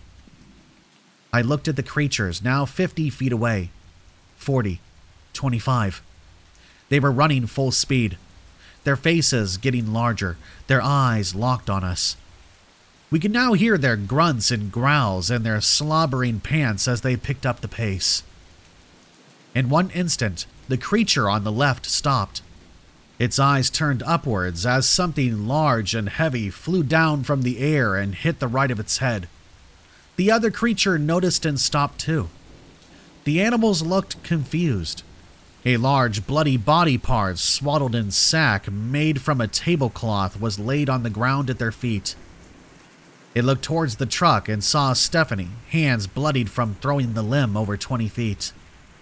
Speaker 2: I looked at the creatures, now fifty feet away. forty, twenty-five. They were running full speed, their faces getting larger, their eyes locked on us. We could now hear their grunts and growls and their slobbering pants as they picked up the pace. In one instant, the creature on the left stopped. Its eyes turned upwards as something large and heavy flew down from the air and hit the right of its head. The other creature noticed and stopped too. The animals looked confused. A large, bloody body part swaddled in sack made from a tablecloth was laid on the ground at their feet. It looked towards the truck and saw Stephanie, hands bloodied from throwing the limb over twenty feet.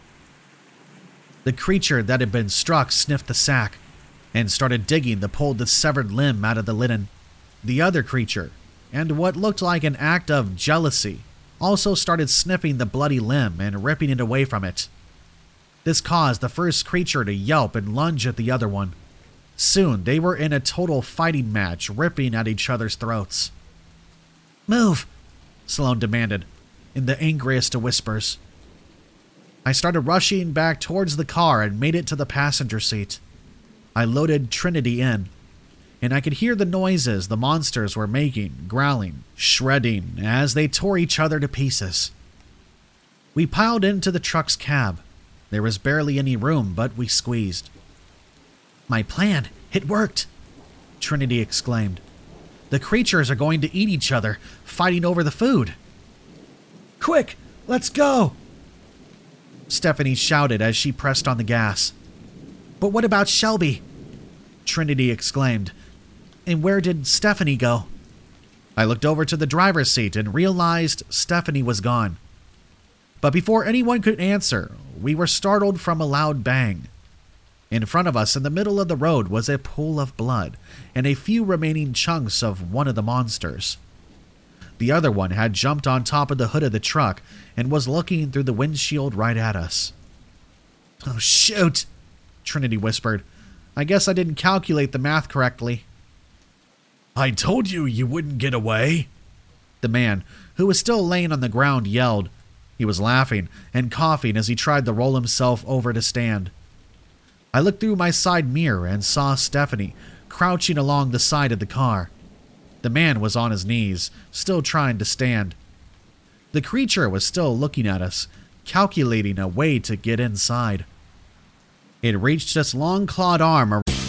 Speaker 2: The creature that had been struck sniffed the sack and started digging to pull the severed limb out of the linen. The other creature, and what looked like an act of jealousy, also started sniffing the bloody limb and ripping it away from it. This caused the first creature to yelp and lunge at the other one. Soon, they were in a total fighting match, ripping at each other's throats. "Move," Sloane demanded, in the angriest of whispers. I started rushing back towards the car and made it to the passenger seat. I loaded Trinity in, and I could hear the noises the monsters were making, growling, shredding, as they tore each other to pieces. We piled into the truck's cab. There was barely any room, but we squeezed. "My plan, it worked," Trinity exclaimed. "The creatures are going to eat each other, fighting over the food." "Quick, let's go!" Stephanie shouted as she pressed on the gas. "But what about Shelby?" Trinity exclaimed. "And where did Stephanie go?" I looked over to the driver's seat and realized Stephanie was gone. But before anyone could answer, we were startled from a loud bang. In front of us in the middle of the road was a pool of blood and a few remaining chunks of one of the monsters. The other one had jumped on top of the hood of the truck and was looking through the windshield right at us. "Oh, shoot," Trinity whispered. "I guess I didn't calculate the math correctly." "I told you you wouldn't get away," the man, who was still laying on the ground, yelled. He was laughing and coughing as he tried to roll himself over to stand. I looked through my side mirror and saw Stephanie crouching along the side of the car. The man was on his knees, still trying to stand. The creature was still looking at us, calculating a way to get inside. It reached its long clawed arm around.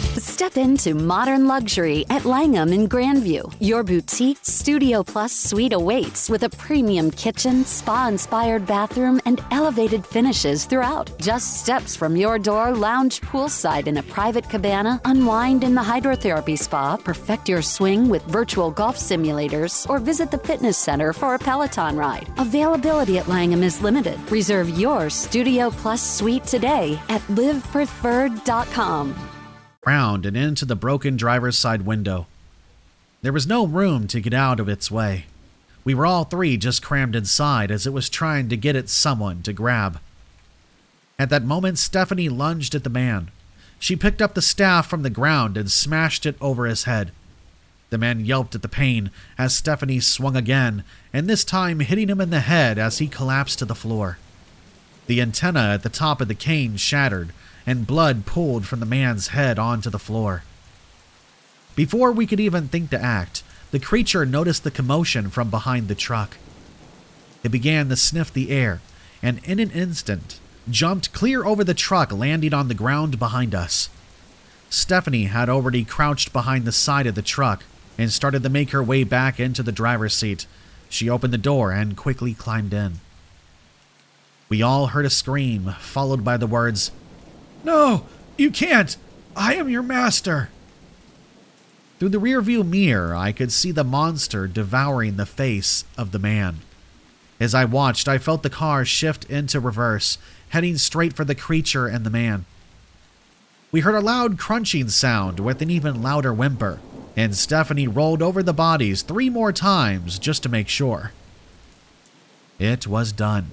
Speaker 1: Step into modern luxury at Langham in Grandview. Your boutique Studio Plus suite awaits with a premium kitchen, spa-inspired bathroom, and elevated finishes throughout. Just steps from your door, lounge poolside in a private cabana, unwind in the hydrotherapy spa, perfect your swing with virtual golf simulators, or visit the fitness center for a Peloton ride. Availability at Langham is limited. Reserve your Studio Plus suite today at live preferred dot com.
Speaker 7: Round and into the broken driver's side window. There was no room to get out of its way. We were all three just crammed inside as it was trying to get at someone to grab. At that moment, Stephanie lunged at the man. She picked up the staff from the ground and smashed it over his head. The man yelped at the pain as Stephanie swung again, and this time hitting him in the head as he collapsed to the floor. The antenna at the top of the cane shattered, and blood pooled from the man's head onto the floor. Before we could even think to act, the creature noticed the commotion from behind the truck. It began to sniff the air, and in an instant, jumped clear over the truck, landing on the ground behind us. Stephanie had already crouched behind the side of the truck and started to make her way back into the driver's seat. She opened the door and quickly climbed in. We all heard a scream, followed by the words, "No, you can't! I am your master!" Through the rearview mirror, I could see the monster devouring the face of the man. As I watched, I felt the car shift into reverse, heading straight for the creature and the man. We heard a loud crunching sound with an even louder whimper, and Stephanie rolled over the bodies three more times just to make sure. It was done.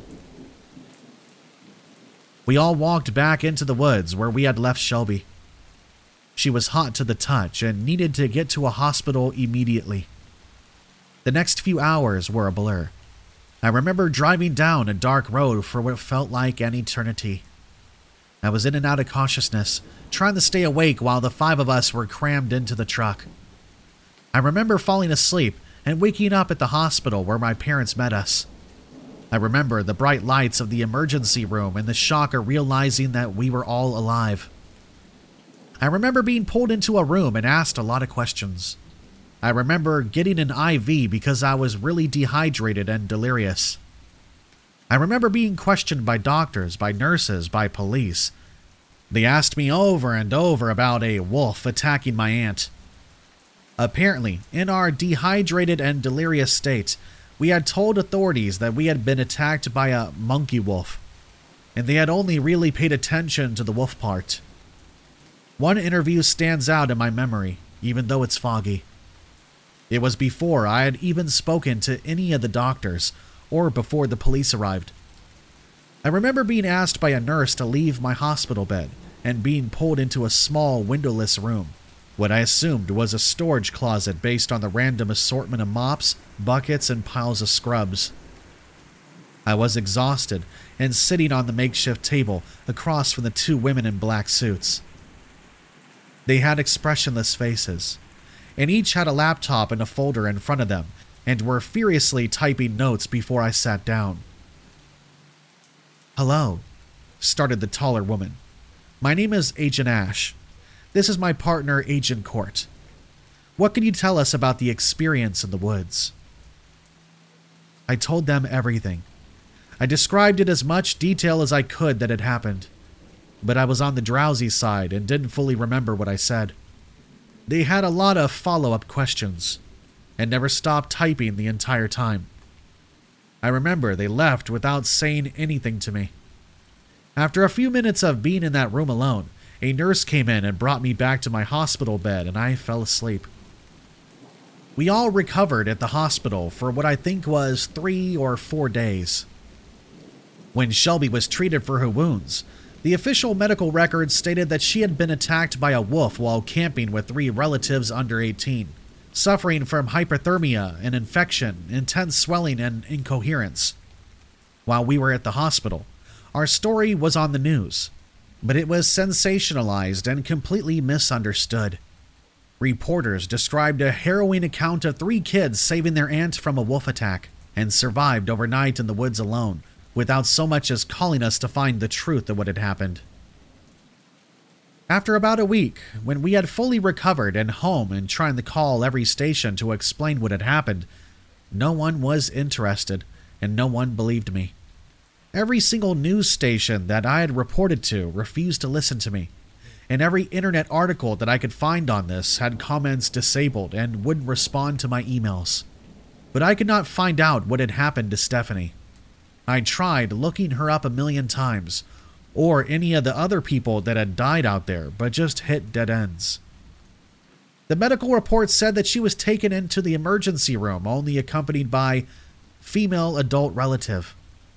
Speaker 7: We all walked back into the woods where we had left Shelby. She was hot to the touch and needed to get to a hospital immediately. The next few hours were a blur. I remember driving down a dark road for what felt like an eternity. I was in and out of consciousness, trying to stay awake while the five of us were crammed into the truck. I remember falling asleep and waking up at the hospital where my parents met us. I remember the bright lights of the emergency room and the shock of realizing that we were all alive. I remember being pulled into a room and asked a lot of questions. I remember getting an I V because I was really dehydrated and delirious. I remember being questioned by doctors, by nurses, by police. They asked me over and over about a wolf attacking my aunt. Apparently, in our dehydrated and delirious state, we had told authorities that we had been attacked by a monkey wolf, and they had only really paid attention to the wolf part. One interview stands out in my memory, even though it's foggy. It was before I had even spoken to any of the doctors, or before the police arrived. I remember being asked by a nurse to leave my hospital bed and being pulled into a small windowless room, what I assumed was a storage closet based on the random assortment of mops, buckets, and piles of scrubs. I was exhausted and sitting on the makeshift table across from the two women in black suits. They had expressionless faces, and each had a laptop and a folder in front of them and were furiously typing notes before I sat down. "Hello," started the taller woman. "My name is Agent Ash. This is my partner, Agent Court. What can you tell us about the experience in the woods?" I told them everything. I described in as much detail as I could that had happened, but I was on the drowsy side and didn't fully remember what I said. They had a lot of follow-up questions and never stopped typing the entire time. I remember they left without saying anything to me. After a few minutes of being in that room alone, a nurse came in and brought me back to my hospital bed, and I fell asleep. We all recovered at the hospital for what I think was three or four days. When Shelby was treated for her wounds, the official medical records stated that she had been attacked by a wolf while camping with three relatives under eighteen, suffering from hypothermia, an infection, intense swelling, and incoherence. While we were at the hospital, our story was on the news, but it was sensationalized and completely misunderstood. Reporters described a harrowing account of three kids saving their aunt from a wolf attack and survived overnight in the woods alone, without so much as calling us to find the truth of what had happened.
Speaker 2: After about a week, when we had fully recovered and home and trying to call every station to explain what had happened, no one was interested and no one believed me. Every single news station that I had reported to refused to listen to me, and every internet article that I could find on this had comments disabled and wouldn't respond to my emails. But I could not find out what had happened to Stephanie. I tried looking her up a million times, or any of the other people that had died out there, but just hit dead ends. The medical report said that she was taken into the emergency room, only accompanied by female adult relative.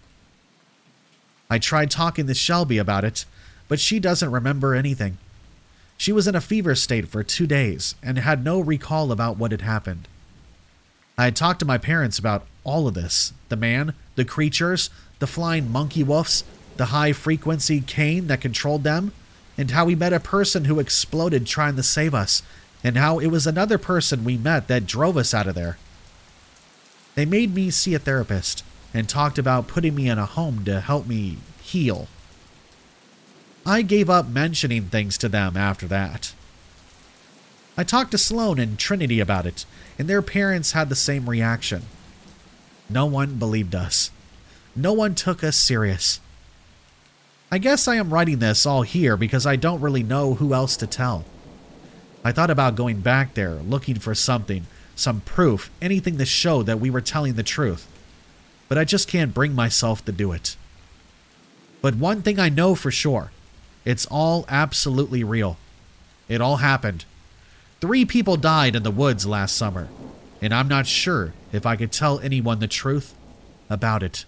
Speaker 2: I tried talking to Shelby about it, but she doesn't remember anything. She was in a fever state for two days and had no recall about what had happened. I had talked to my parents about all of this, the man, the creatures, the flying monkey wolves, the high-frequency cane that controlled them, and how we met a person who exploded trying to save us, and how it was another person we met that drove us out of there. They made me see a therapist and talked about putting me in a home to help me heal. I gave up mentioning things to them after that. I talked to Sloan and Trinity about it, and their parents had the same reaction. No one believed us. No one took us serious. I guess I am writing this all here because I don't really know who else to tell. I thought about going back there, looking for something, some proof, anything to show that we were telling the truth. But I just can't bring myself to do it. But one thing I know for sure, it's all absolutely real. It all happened. Three people died in the woods last summer, and I'm not sure if I could tell anyone the truth about it.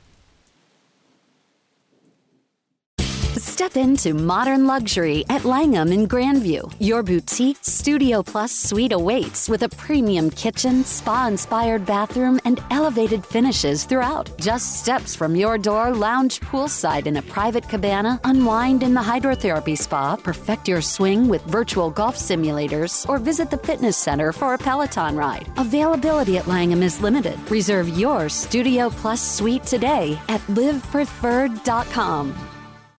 Speaker 1: Step into modern luxury at Langham in Grandview. Your boutique Studio Plus suite awaits with a premium kitchen, spa-inspired bathroom, and elevated finishes throughout. Just steps from your door, lounge poolside in a private cabana, unwind in the hydrotherapy spa, perfect your swing with virtual golf simulators, or visit the fitness center for a Peloton ride. Availability at Langham is limited. Reserve your Studio Plus suite today at live preferred dot com.